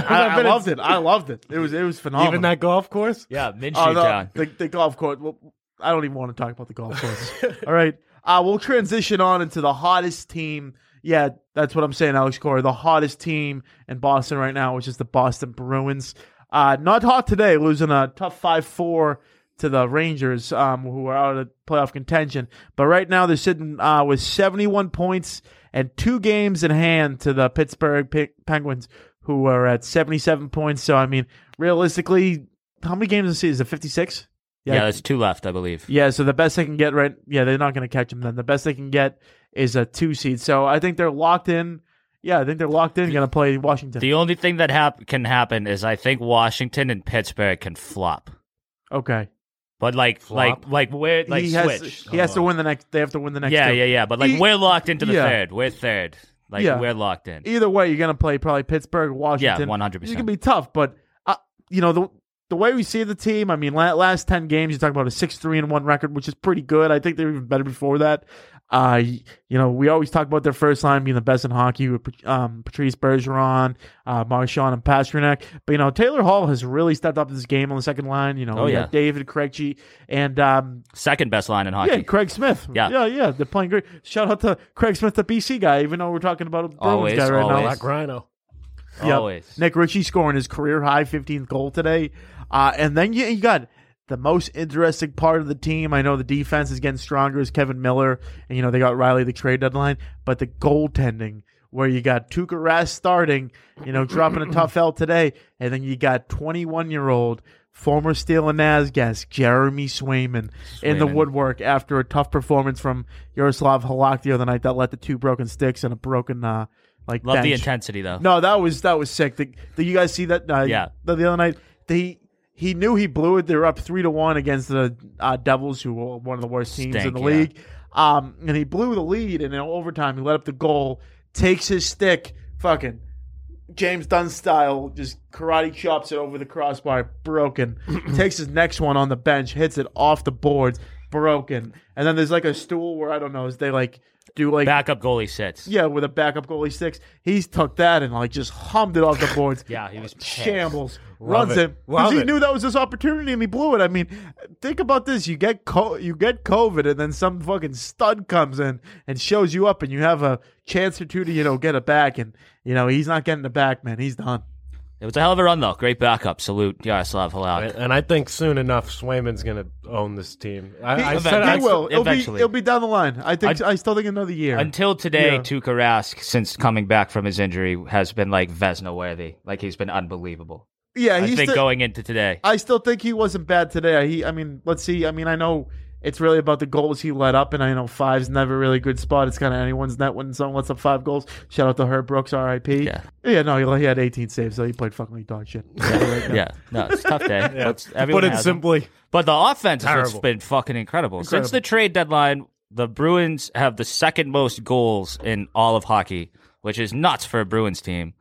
S2: I loved it. I loved it. It was phenomenal.
S1: Even that golf course?
S3: Yeah, Minshew
S2: Oh, no,
S3: Town.
S2: the golf course. Well, I don't even want to talk about the golf course. All right. We'll transition on into the hottest team. Yeah, that's what I'm saying, Alex Cora. The hottest team in Boston right now, which is the Boston Bruins. Not hot today, losing a tough 5-4 to the Rangers, who are out of playoff contention. But right now they're sitting with 71 points and 2 games in hand to the Pittsburgh Penguins, who are at 77 points. So, I mean, realistically, how many games in the season? Is it 56?
S3: Yeah, there's 2 left, I believe.
S2: Yeah, so the best they can get, right? Yeah, they're not going to catch them then. The best they can get is a 2 seed. So I think they're locked in. Yeah, I think they're locked in. Going to play Washington.
S3: The only thing that can happen is I think Washington and Pittsburgh can flop.
S2: Okay.
S3: But
S1: Flop?
S3: where
S2: He has,
S3: switch.
S2: he has to win the next. They have to win the next.
S3: Yeah,
S2: two.
S3: yeah. But like we're locked into the
S2: Yeah.
S3: third. We're third. Like
S2: Yeah.
S3: we're locked in.
S2: Either way, you're going to play probably Pittsburgh, Washington.
S3: Yeah, 100%.
S2: It's going to be tough, but the way we see the team, I mean, last 10 games, you talk about a 6-3-1 record, which is pretty good. I think they're even better before that. We always talk about their first line being the best in hockey with Patrice Bergeron, Marchand, and Pastrnak. But, Taylor Hall has really stepped up this game on the second line. We got David Krejci and
S3: Second best line in hockey.
S2: yeah, Craig Smith.
S3: Yeah.
S2: They're playing great. Shout out to Craig Smith, the BC guy, even though we're talking about a Bruins
S3: Always,
S2: guy right
S3: always.
S2: now.
S1: Black Rhino.
S2: Yep.
S3: Always.
S2: Nick Ritchie scoring his career high 15th goal today. And then you got the most interesting part of the team. I know the defense is getting stronger as Kevin Miller, and they got Riley the trade deadline, but the goaltending where you got Tuukka Rask starting, dropping a tough L today, and then you got 21-year-old former Steel and Naz guest Jeremy Swayman in the woodwork after a tough performance from Yaroslav Halak the other night that led to 2 broken sticks and a broken
S3: Love
S2: bench.
S3: the intensity though.
S2: No, that was sick. Did you guys see that?
S3: Yeah.
S2: The other night, he knew he blew it. They were up 3-1 against the Devils, who were one of the worst teams in the league. And he blew the lead, and in overtime, he let up the goal. Takes his stick, fucking James Dunn style, just karate chops it over the crossbar, broken. Takes his next one on the bench, hits it off the boards, broken. And then there's like a stool where I don't know, they do
S3: Backup goalie sits.
S2: yeah, with a backup goalie sticks. He's took that and just hummed it off the boards.
S3: Yeah, he was pissed.
S2: Shambles.
S1: Love
S2: Runs
S1: it.
S2: it. Because
S1: Love
S2: he
S1: it.
S2: knew that was his opportunity and he blew it. I mean, think about this. You get COVID and then some fucking stud comes in and shows you up and you have a chance or two to, get it back. And, he's not getting it back, man. He's done.
S3: It was a hell of a run though. Great backup. Salute Yaroslav Halak.
S1: And I think soon enough, Swayman's going to own this team.
S2: He
S3: I
S2: will.
S3: eventually.
S2: It'll be down the line. I still think another year.
S3: Until today,
S2: Yeah.
S3: Tuukka Rask, since coming back from his injury, has been like Vesna worthy. Like he's been unbelievable.
S2: yeah,
S3: I
S2: he's
S3: think
S2: still,
S3: going into today.
S2: I still think he wasn't bad today. Let's see. I know it's really about the goals he let up, and I know 5's never really a good spot. It's kind of anyone's net when someone lets up 5 goals. Shout out to Herb Brooks, R.I.P.
S3: Yeah.
S2: No, he had 18 saves, so he played fucking like dog shit.
S3: Yeah, no, it's a tough day.
S1: Put it simply.
S3: But the offense has
S1: Terrible.
S3: been fucking incredible. Since the trade deadline, the Bruins have the second most goals in all of hockey, which is nuts for a Bruins team.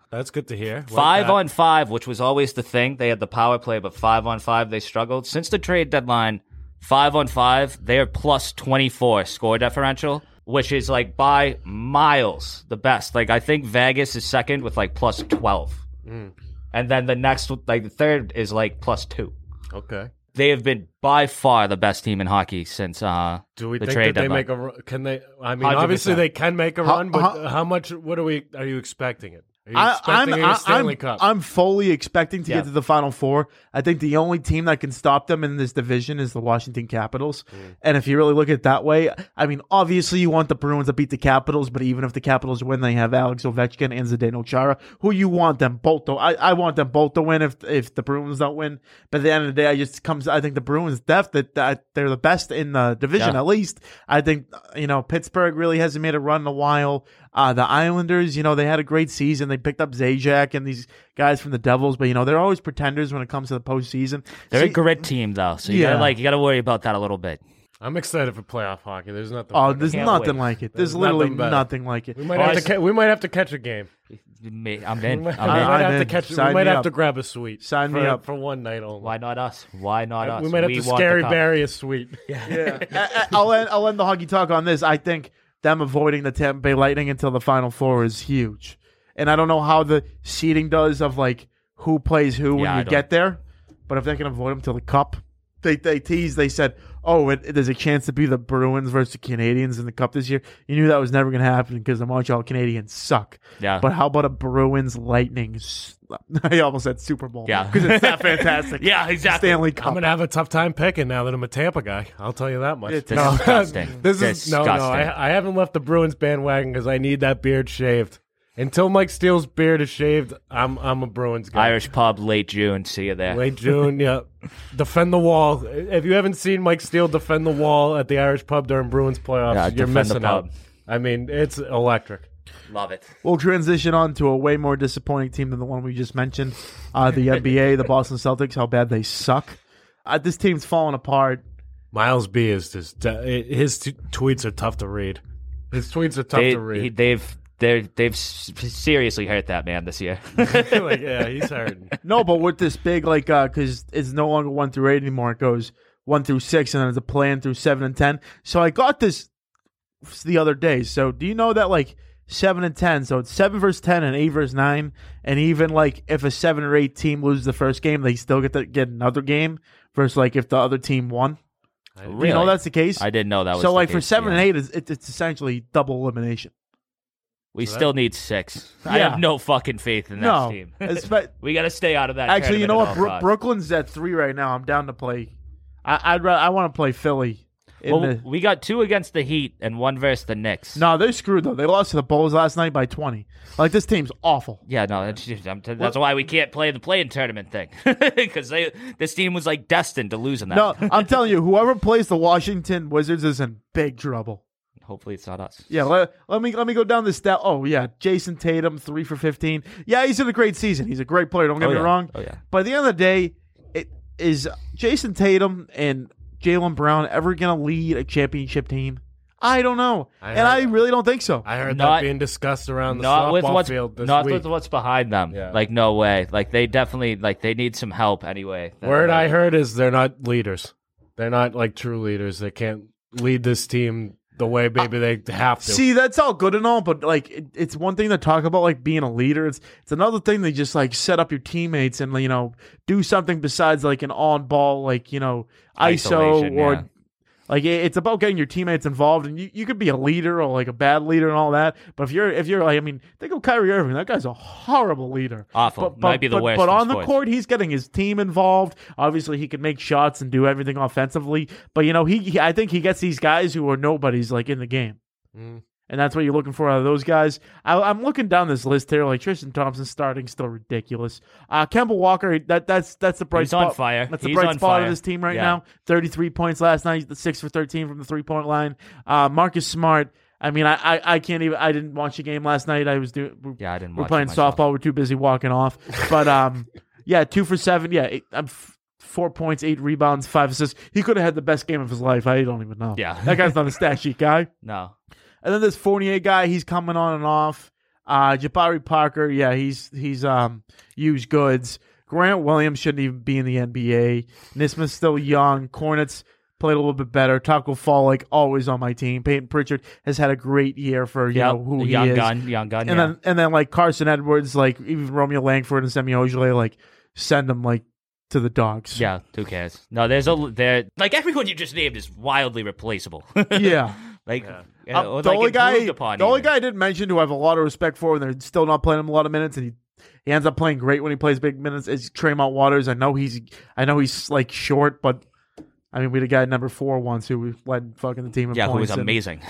S1: That's good to hear.
S3: 5-on-5, which was always the thing. They had the power play, but 5-on-5 they struggled. Since the trade deadline, 5-on-5, they are plus 24 score differential, which is like by miles the best. Like I think Vegas is second with like plus 12. And then the next, like the third is like plus 2.
S1: Okay.
S3: They have been by far the best team in hockey since
S1: Do we
S3: the
S1: think
S3: trade
S1: that they
S3: deadline.
S1: make a run? Can they? I mean,
S3: 100%.
S1: obviously they can make a run, but how much? What are you expecting it? Are you expecting a Stanley Cup?
S2: I'm fully expecting to
S3: Yeah.
S2: get to the Final Four. I think the only team that can stop them in this division is the Washington Capitals. And if you really look at it that way, I mean, obviously you want the Bruins to beat the Capitals, but even if the Capitals win, they have Alex Ovechkin and Zdeno Chara. Who you want them both to? I want them both to win if the Bruins don't win. But at the end of the day, I think the Bruins that they're the best in the division at least. I think Pittsburgh really hasn't made a run in a while. The Islanders, they had a great season. They picked up Zajac and these guys from the Devils, but they're always pretenders when it comes to the postseason.
S3: They're a grit team though, so you gotta worry about that a little bit.
S1: I'm excited for playoff hockey. There's nothing.
S2: There's
S3: Can't
S2: nothing
S3: wait.
S2: like it. There's
S1: There's
S2: literally
S1: nothing better.
S2: nothing like it.
S1: We might have to catch a game.
S3: I'm
S1: We
S3: in.
S1: might
S2: I'm
S1: have to
S2: in.
S1: catch.
S2: Sign
S1: We might
S2: me
S1: have
S2: up.
S1: to grab a suite.
S2: Sign me up.
S1: for one night only.
S3: Why not us? Why not us?
S1: We might have to
S3: want the
S1: Scary
S3: cup.
S1: Barry a suite.
S2: I'll end the hockey talk on this. I think them avoiding the Tampa Bay Lightning until the Final Four is huge. And I don't know how the seeding does of like who plays who when
S3: Yeah,
S2: you
S3: I don't-
S2: get there, but if they can avoid them till the Cup, they teased. They said, there's a chance to be the Bruins versus the Canadians in the Cup this year. You knew that was never going to happen because the Montreal Canadiens suck.
S3: Yeah.
S2: But how about a Bruins Lightning? I almost said Super Bowl.
S3: Yeah.
S2: Because it's that fantastic.
S3: Yeah, exactly.
S2: Stanley Cup.
S1: I'm gonna have a tough time picking now that I'm a Tampa guy. I'll tell you that much.
S2: It's
S3: No. Disgusting.
S1: This is no.
S3: Disgusting.
S1: I haven't left the Bruins bandwagon because I need that beard shaved. Until Mike Steele's beard is shaved, I'm a Bruins guy.
S3: Irish pub, late June. See you there.
S1: Late June, yeah. Defend the wall. If you haven't seen Mike Steele defend the wall at the Irish pub during Bruins playoffs,
S3: Yeah,
S1: you're
S3: defend the
S1: missing out.
S3: pub.
S1: I mean, it's electric.
S3: Love it.
S2: We'll transition on to a way more disappointing team than the one we just mentioned. The NBA, the Boston Celtics, how bad they suck. This team's falling apart.
S1: Miles B is just his tweets are tough to read. His tweets are tough to read.
S3: They've seriously hurt that man this year.
S1: Like, yeah, he's hurting.
S2: No, but with this big, because it's no longer 1 through 8 anymore. It goes 1 through 6, and then it's a plan through 7 and 10. So I got this the other day. So do you know that 7 and 10? So it's 7 versus 10 and 8 versus 9. And even if a 7 or 8 team loses the first game, they still get to get another game versus if the other team won.
S3: Really?
S2: You know that's the case.
S3: I didn't know that was
S2: So
S3: the
S2: for
S3: case,
S2: 7
S3: yeah.
S2: and 8, it's essentially double elimination.
S3: We still need 6. I
S2: Yeah.
S3: have no fucking faith in that
S2: No,
S3: team.
S2: we
S3: We got to stay out of that.
S2: actually, you know what?
S3: tournament at all costs.
S2: Brooklyn's at 3 right now. I'm down to play. I want to play Philly.
S3: Well, we got 2 against the Heat and 1 versus the Knicks.
S2: No, they're screwed though. They lost to the Bulls last night by 20. This team's awful.
S3: Yeah, no, that's why we can't play the play-in tournament thing because this team was destined to lose in that.
S2: No, I'm telling you, whoever plays the Washington Wizards is in big trouble.
S3: Hopefully it's not us.
S2: Yeah, let me go down this stat. Oh yeah, Jason Tatum 3 for 15. Yeah, he's in a great season. He's a great player. Don't get me wrong.
S3: Oh yeah.
S2: But at the end of the day, is Jason Tatum and Jaylen Brown ever going to lead a championship team? I don't know, I really don't think so.
S1: I heard
S3: Not-
S1: that being discussed around the
S3: Not with
S1: softball field this
S3: not
S1: week.
S3: with what's behind them.
S1: Yeah.
S3: No way. They definitely they need some help anyway.
S1: Word I heard is they're not leaders. They're not true leaders. They can't lead this team the way maybe they have to.
S2: See, that's all good and all, but it's one thing to talk about being a leader. It's another thing to just set up your teammates and do something besides an on ball ISO
S3: Isolation,
S2: or
S3: yeah.
S2: It's about getting your teammates involved, and you could be a leader or a bad leader and all that. But if you're think of Kyrie Irving. That guy's a horrible leader.
S3: Awful. Might be the worst
S2: But
S3: in
S2: on the
S3: sports.
S2: court, he's getting his team involved. Obviously, he can make shots and do everything offensively. But I think he gets these guys who are nobodies in the game. And that's what you're looking for out of those guys. I'm looking down this list here. Tristan Thompson starting still ridiculous. Kemba Walker, that's the bright
S3: He's
S2: spot.
S3: on fire.
S2: That's the
S3: He's
S2: bright
S3: on
S2: spot
S3: fire.
S2: of this team right
S3: Yeah.
S2: now. 33 points last night. The 6 for 13 from the 3-point line. Marcus Smart. I mean, I can't even. I didn't watch the game last night. I was doing.
S3: Yeah, I didn't
S2: We're
S3: watch
S2: playing
S3: it myself.
S2: softball. We're too busy walking off. But 2 for 7. Yeah, 4 points, 8 rebounds, 5 assists. He could have had the best game of his life. I don't even know.
S3: Yeah.
S2: That guy's not a stat sheet guy.
S3: No.
S2: And then this Fournier guy, he's coming on and off. Jabari Parker, yeah, he's used goods. Grant Williams shouldn't even be in the NBA. Nisma's still young. Cornets played a little bit better. Taco Fall, like, always on my team. Peyton Pritchard has had a great year for who he is.
S3: Young gun.
S2: And then like Carson Edwards, like even Romeo Langford and Semi Ojeleye, like send them like to the dogs.
S3: Yeah, who cares? No, there like everyone you just named is wildly replaceable.
S2: Yeah.
S3: Like
S2: the only guy I didn't mention who I have a lot of respect for, and they're still not playing him a lot of minutes, and he ends up playing great when he plays big minutes, is Tremont Waters. I know he's like short, but I mean, we had a guy number 4 once who led fucking the team in points.
S3: Who was amazing.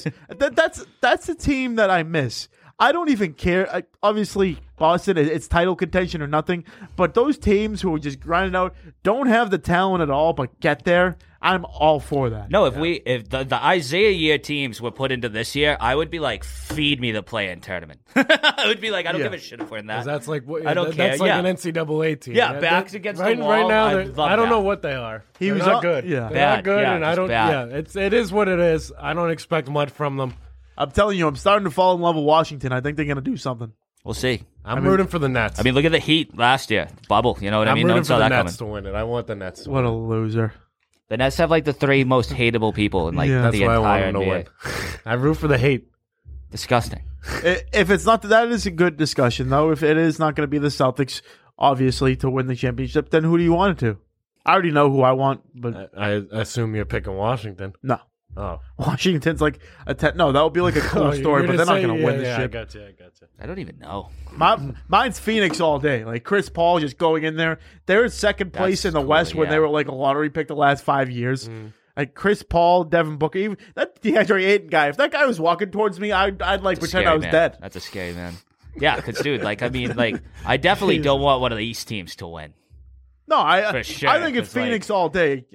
S2: That's a team that I miss. I don't even care. Obviously, Boston, it's title contention or nothing. But those teams who are just grinding out, don't have the talent at all, but get there, I'm all for that.
S3: No, if the Isaiah year teams were put into this year, I would be like, feed me the play-in tournament. I would be like, I don't give a shit if we're in that.
S1: That's like
S3: I don't care.
S1: That's like an NCAA team.
S3: Yeah, backs against the wall.
S1: Right now,
S3: I
S1: don't know what they are. They're not good.
S2: Yeah,
S1: they're not good,
S3: yeah,
S1: and I don't.
S3: bad.
S1: Yeah, it is what it is. I don't expect much from them.
S2: I'm telling you, I'm starting to fall in love with Washington. I think they're going to do something.
S3: We'll see.
S1: I'm rooting for the Nets.
S3: I mean, look at the Heat last year. Bubble, you know what I mean?
S1: I'm
S3: No one
S1: rooting
S3: saw
S1: for the
S3: that
S1: Nets
S3: coming.
S1: to win it. I want the Nets to
S2: What
S1: win.
S2: a loser.
S3: The Nets have like the 3 most hateable people in like
S2: Yeah.
S1: That's
S3: the
S1: why I want
S3: entire
S1: them to
S3: NBA.
S1: win. I root for the hate.
S3: Disgusting.
S2: If it's not that, is a good discussion though. If it is not going to be the Celtics, obviously, to win the championship, then who do you want it to? I already know who I want, but
S1: I assume you're picking Washington.
S2: no.
S1: Oh,
S2: Washington's like a no. That would be like a cool story, but they're not going to win the shit.
S1: I got you.
S3: I don't even know.
S2: Mine's Phoenix all day. Like Chris Paul just going in there. They're in second place in the
S3: cool,
S2: West when
S3: yeah.
S2: they were like a lottery pick the last 5 years. Like Chris Paul, Devin Booker, even that DeAndre Ayton guy. If that guy was walking towards me, I'd like pretend I was
S3: man.
S2: dead.
S3: That's a scary man. Yeah, because dude, like I mean, like I definitely don't want one of the East teams to win.
S2: No,
S3: For sure,
S2: I think it's
S3: 'cause, like-
S2: Phoenix all day.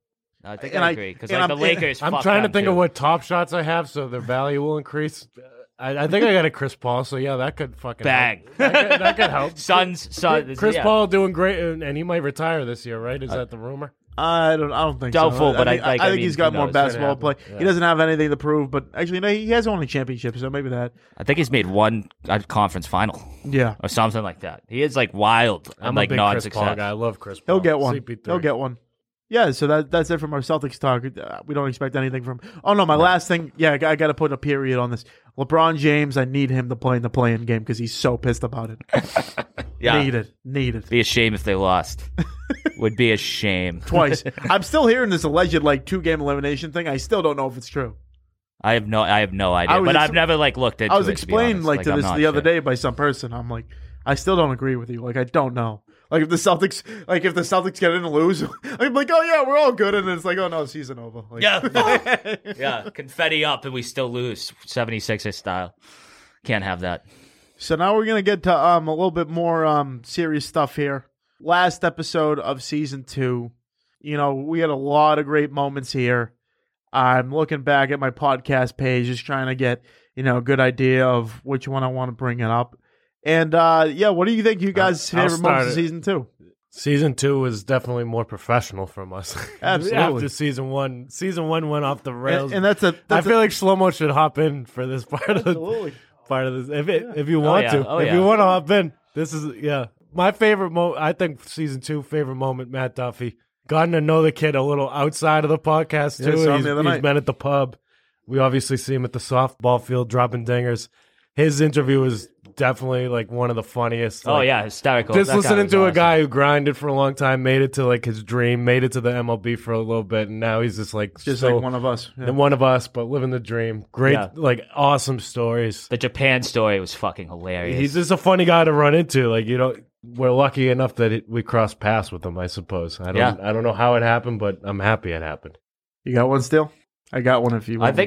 S3: I think
S2: And
S3: I
S2: I-
S3: agree because
S2: and
S3: like
S2: I'm-
S3: the Lakers.
S1: I'm
S3: fuck
S1: trying to
S3: them,
S1: think
S3: too.
S1: of what top shots I have so their value will increase. I think I got a Chris Paul, so yeah, that could fucking
S3: Bang.
S1: help. That could help.
S3: Suns.
S1: Chris
S3: yeah.
S1: Paul doing great, and he might retire this year, right? Is that the rumor?
S2: I don't think
S3: Doubtful,
S2: so.
S3: but
S2: I think
S3: mean,
S2: he's got
S3: who
S2: more
S3: knows?
S2: basketball
S1: Could
S2: play.
S1: happen, yeah.
S2: He doesn't have anything to prove, but actually, no, he has won a championship, so maybe that.
S3: I think he's made one conference final
S2: Yeah,
S3: or something like that. He is like wild.
S1: I'm
S3: and, like
S1: a big Chris
S3: non-success.
S1: Paul guy. I love Chris Paul.
S2: he'll get one.
S1: CP3.
S2: He'll get one. Yeah, so that's it from our Celtics talk. We don't expect anything from. Oh no, my last thing. Yeah, I got to put a period on this. LeBron James, I need him to play in the play-in game because he's so pissed about it.
S3: Yeah,
S2: Need it
S3: be a shame if they lost. Would be a shame.
S2: twice. I'm still hearing this alleged like 2-game elimination thing. I still don't know if it's true.
S3: I have no idea.
S2: I was
S3: But
S2: ex-
S3: I've never like looked into it.
S2: I was
S3: to be
S2: explained
S3: honest.
S2: like to
S3: I'm
S2: this
S3: not
S2: the other
S3: sure.
S2: day by some person. I'm like, I still don't agree with you. Like I don't know. Like if the Celtics get in and lose, I'm like, oh yeah, we're all good, and then it's like, oh no, season over. Like,
S3: Yeah, yeah. Confetti up, and we still lose 76ers style. Can't have that.
S2: So now we're gonna get to a little bit more serious stuff here. Last episode of season 2, you know, we had a lot of great moments here. I'm looking back at my podcast page, just trying to get a good idea of which one I want to bring it up. And what do you think you guys'
S1: I'll
S2: favorite moments of
S1: start it.
S2: season 2?
S1: Season 2 was definitely more professional from us.
S2: Absolutely.
S1: After season 1. Season 1 went off the rails.
S2: And that's
S1: I feel like Shlomo should hop in for this part of the
S2: absolutely.
S1: part of this. If you want
S3: yeah.
S1: to.
S3: Oh,
S1: if
S3: yeah.
S1: you want to hop in. This is my favorite moment. I think season 2 favorite moment, Matt Duffy. Gotten to know the kid a little outside of the podcast
S2: Yeah,
S1: too.
S2: saw him the other
S1: He's
S2: night.
S1: been at the pub. We obviously see him at the softball field dropping dingers. His interview was definitely like one of the funniest.
S3: Oh
S1: like,
S3: yeah, hysterical.
S1: just
S3: That guy
S1: listening
S3: was
S1: to a
S3: awesome.
S1: guy who grinded for a long time, made it to like his dream, made it to the MLB for a little bit, and now he's just like
S2: Just
S1: so,
S2: like one of us. Yeah.
S1: one of us, but living the dream. Great,
S3: Yeah.
S1: like awesome stories.
S3: The Japan story was fucking hilarious.
S1: He's just a funny guy to run into. Like we're lucky enough that we crossed paths with him. I suppose. I don't know how it happened, but I'm happy it happened.
S2: You got one still? I got one if you
S3: I
S2: want.
S3: think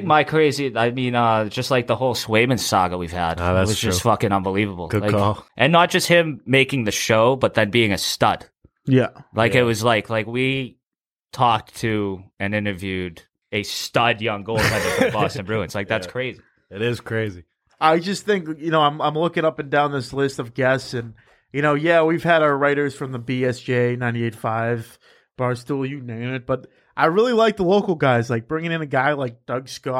S3: just like the whole Swayman saga we've had.
S1: Oh, that's
S3: it was just
S1: true.
S3: fucking unbelievable.
S1: Good
S3: Like,
S1: call.
S3: And not just him making the show, but then being a stud.
S2: Yeah.
S3: Like it was like we talked to and interviewed a stud young goaltender for the Boston Bruins. Like that's crazy.
S1: It is crazy.
S2: I just think, I'm looking up and down this list of guests, and, we've had our writers from the BSJ, 98.5, Barstool, you name it, but I really like the local guys, like bringing in a guy like Doug Scott,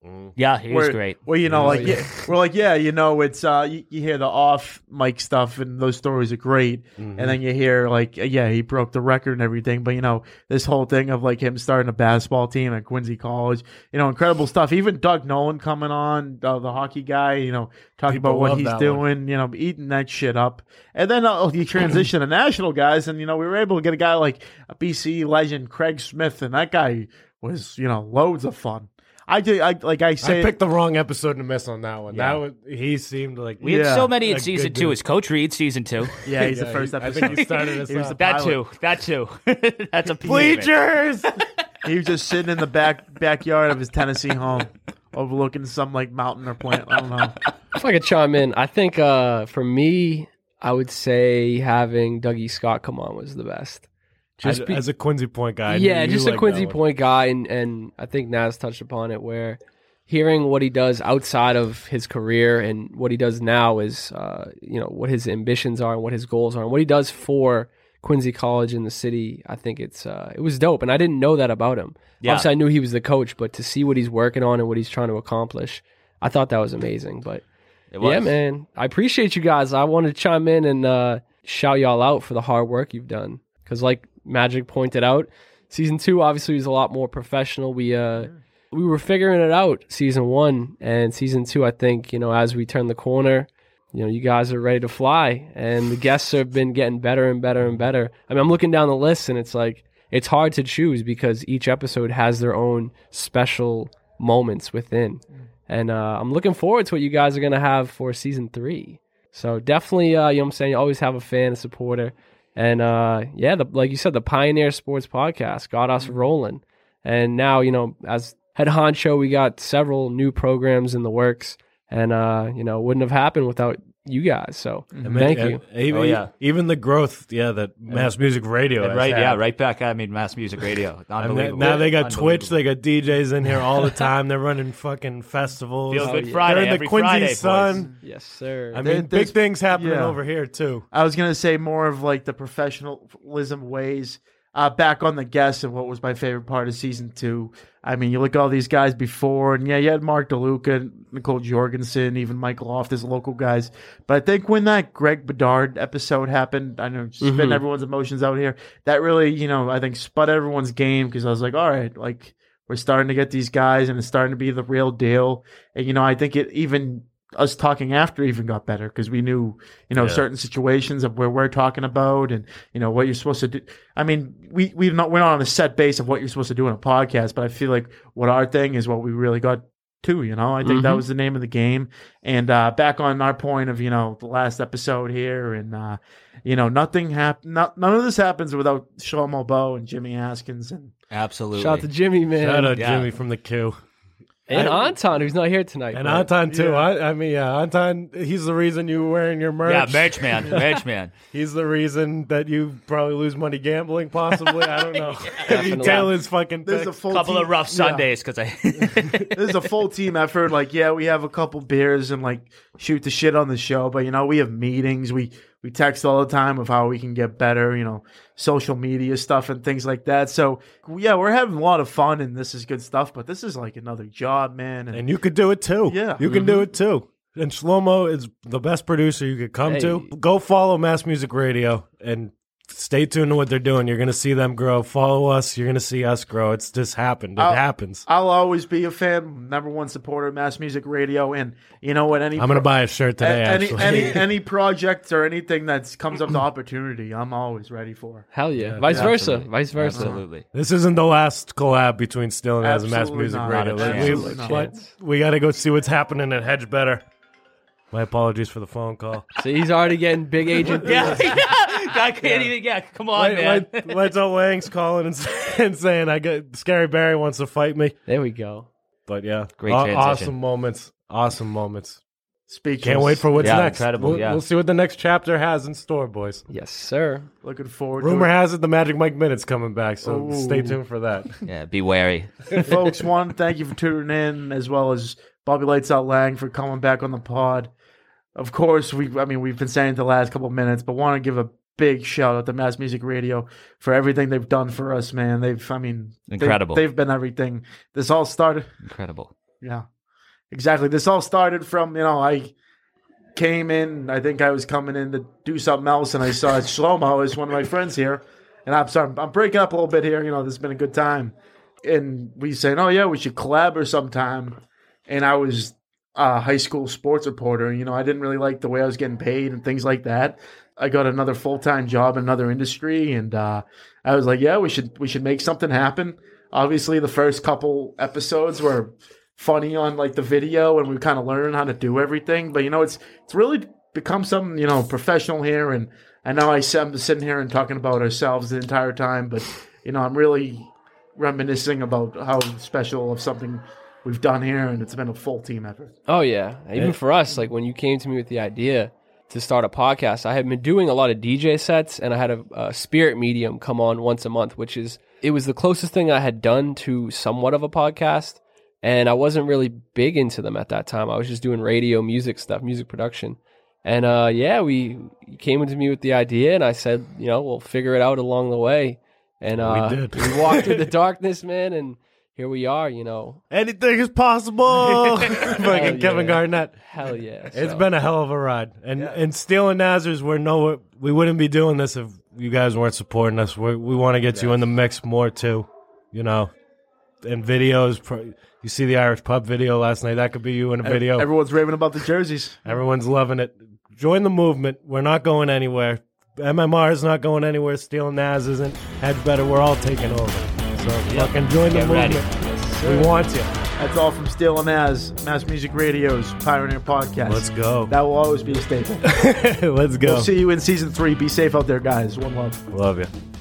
S3: Yeah, he was great.
S2: Well, you know, like we're like, yeah, you know, it's you hear the off mic stuff, and those stories are great, and then you hear like, yeah, he broke the record and everything, but you know, this whole thing of like him starting a basketball team at Quincy College, you know, incredible stuff. Even Doug Nolan coming on, the hockey guy, you know, talking
S1: People
S2: about what
S1: love
S2: he's
S1: that
S2: doing, you know, eating that shit up, and then you transition to national guys, and you know, we were able to get a guy like a BC legend, Craig Smith, and that guy was, you know, loads of fun. I
S1: picked the wrong episode to miss on that one.
S3: Yeah.
S1: He seemed like
S3: We had so many in
S1: a
S3: season
S1: good
S3: 2.
S1: dude.
S3: Is Coach Reed season 2?
S2: Yeah, he's the first
S1: I
S2: episode.
S1: think he started us
S2: He was
S1: off.
S2: the
S3: That
S2: pilot.
S3: too. That's a piece of it.
S1: Bleachers.
S2: He was just sitting in the backyard of his Tennessee home, overlooking some like mountain or plant. I don't know.
S5: If I could chime in, I think for me, I would say having Dougie Scott come on was the best.
S1: As a Quincy Point guy.
S5: Yeah, just a
S1: like
S5: Quincy
S1: that one.
S5: Point guy, and I think Naz touched upon it, where hearing what he does outside of his career and what he does now is, you know, what his ambitions are and what his goals are and what he does for Quincy College in the city. I think it was dope, and I didn't know that about him.
S3: Yeah.
S5: Obviously, I knew he was the coach, but to see what he's working on and what he's trying to accomplish, I thought that was amazing. But
S3: It was.
S5: yeah, man, I appreciate you guys. I wanted to chime in and shout y'all out for the hard work you've done, because like Magic pointed out, season 2 obviously was a lot more professional. We were figuring it out season 1, and season 2, I think, you know, as we turn the corner, you know, you guys are ready to fly, and the guests have been getting better and better and better. I mean, I'm looking down the list, and it's like, it's hard to choose because each episode has their own special moments within. And I'm looking forward to what you guys are going to have for season 3. So definitely, you know what I'm saying, you always have a fan, a supporter. And yeah, like you said, the Pioneer Sports Podcast got us rolling. And now, you know, as head honcho, we got several new programs in the works. And, you know, it wouldn't have happened without you guys. So thank you.
S1: Even the growth, that Mass Music Radio. has had.
S3: Right back at me, Mass Music Radio.
S1: And
S3: Unbelievable.
S1: now they got Twitch,
S3: Unbelievable.
S1: they got DJs in here all the time. They're running fucking festivals.
S3: Feel Good
S5: yeah.
S3: Friday,
S1: They're in the
S3: every
S1: Quincy
S3: Friday,
S1: Sun.
S3: boys.
S5: Yes, sir.
S1: I mean, big
S2: There's-
S1: things happening
S2: yeah.
S1: over here too.
S2: I was gonna say more of like the professionalism ways. Back on the guests of what was my favorite part of season 2. I mean, you look at all these guys before, and yeah, you had Mark DeLuca, Nicole Jorgensen, even Mike Loftus, local guys. But I think when that Greg Bedard episode happened, I know spitting everyone's emotions out here, that really, you know, I think spud everyone's game, because I was like, all right, like we're starting to get these guys, and it's starting to be the real deal. And you know, I think it even us talking after even got better, because we knew, you know, certain situations of where we're talking about, and you know what you're supposed to do. I mean, we're not on a set base of what you're supposed to do in a podcast, but I feel like what our thing is what we really got to. You know, I think that was the name of the game. And back on our point of, you know, the last episode here, and you know, nothing happened. None of this happens without Shlomo Bo and Jimmy Haskins. And
S3: Absolutely.
S5: Shout out to Jimmy, man.
S1: Shout out
S3: Yeah.
S1: Jimmy from the Q.
S5: And Anton, who's not here tonight.
S1: And
S5: but-
S1: Anton too. I mean, Anton, he's the reason you were wearing your merch.
S3: Yeah, merch man.
S1: He's the reason that you probably lose money gambling, possibly. I don't know. If you
S5: Definitely.
S1: tail his fucking
S2: there's
S1: pick.
S2: a full
S3: Couple
S2: team,
S3: of rough Sundays because I.
S2: This is a full team effort. Like, yeah, we have a couple beers and like shoot the shit on the show, but you know, we have meetings. We text all the time of how we can get better, you know, social media stuff and things like that. So yeah, we're having a lot of fun, and this is good stuff. But this is like another job, man.
S1: And you could do it too.
S2: Yeah.
S1: You can do it too. And Shlomo is the best producer you could come to. Go follow Mass Music Radio and stay tuned to what they're doing. You're going to see them grow. Follow us. You're going to see us grow. It's just happened. It happens.
S2: I'll always be a fan, number one supporter of Mass Music Radio. And you know what?
S1: I'm going to buy a shirt today, actually.
S2: any project or anything that comes up to opportunity, I'm always ready for.
S5: Hell yeah. Vice versa.
S3: absolutely.
S5: Vice versa.
S3: Absolutely.
S1: This isn't the last collab between Still and As and Mass
S2: Absolutely
S1: Music
S2: not.
S1: Radio.
S3: Not a
S2: Absolutely not.
S1: We got to go see what's happening at Hedge Better. My apologies for the phone call.
S5: So he's already getting big agent.
S3: Yeah, I can't even. Yeah, come on, man.
S1: Lights Out Wang's calling and saying I got Scary Barry wants to fight me.
S5: There we go.
S1: But yeah,
S3: Great transition.
S1: awesome moments. Awesome moments.
S2: Speechless.
S1: Can't wait for what's
S3: Yeah,
S1: next.
S3: incredible,
S1: We'll,
S3: yeah.
S1: we'll see what the next chapter has in store, boys.
S5: Yes, sir.
S2: Looking forward
S1: Rumor
S2: to
S1: has it the Magic Mike Minute's coming back, so
S2: Ooh.
S1: stay tuned for that.
S3: Yeah, be wary.
S2: it. Folks, one, thank you for tuning in, as well as Bobby Lights Out Lang for coming back on the pod. Of course, we've been saying it the last couple of minutes, but want to give a big shout out to Mass Music Radio for everything they've done for us, man.
S3: Incredible.
S2: They've been everything. This all started.
S3: Incredible.
S2: Yeah. Exactly. This all started from, I came in, I think I was coming in to do something else, and I saw Shlomo as one of my friends here. And I'm sorry, I'm breaking up a little bit here. This has been a good time. And we said, oh, yeah, we should collab or sometime. And I was a high school sports reporter. I didn't really like the way I was getting paid and things like that. I got another full-time job in another industry, and I was like, yeah, we should make something happen. Obviously, the first couple episodes were funny on like the video, and we kind of learned how to do everything. But it's really become something professional here, and I know I'm sitting here and talking about ourselves the entire time, but I'm really reminiscing about how special of something we've done here, and it's been a full team effort.
S5: Oh yeah, even for us, like when you came to me with the idea to start a podcast, I had been doing a lot of DJ sets, and I had a spirit medium come on once a month, it was the closest thing I had done to somewhat of a podcast. And I wasn't really big into them at that time. I was just doing radio music stuff, music production. And we came to me with the idea, and I said, we'll figure it out along the way. And
S1: we did.
S5: We walked through the darkness, man, and here we are,
S1: Anything is possible. Fucking Kevin Garnett.
S5: Hell yeah.
S1: It's been a hell of a ride. And Steel and Nazars, we wouldn't be doing this if you guys weren't supporting us. We want to get you in the mix more too, And videos. You see the Irish pub video last night. That could be you in a video.
S2: Everyone's raving about the jerseys.
S1: Everyone's loving it. Join the movement. We're not going anywhere. MMR is not going anywhere. Steel and Naz isn't. Head better. We're all taking over. So fucking join the movement.
S5: Yes,
S1: we want you.
S2: That's all from Steel and Naz, Mass Music Radio's Pioneer Podcast.
S1: Let's go.
S2: That will always be a staple.
S1: Let's go.
S2: We'll see you in season 3. Be safe out there, guys. One love.
S1: Love you.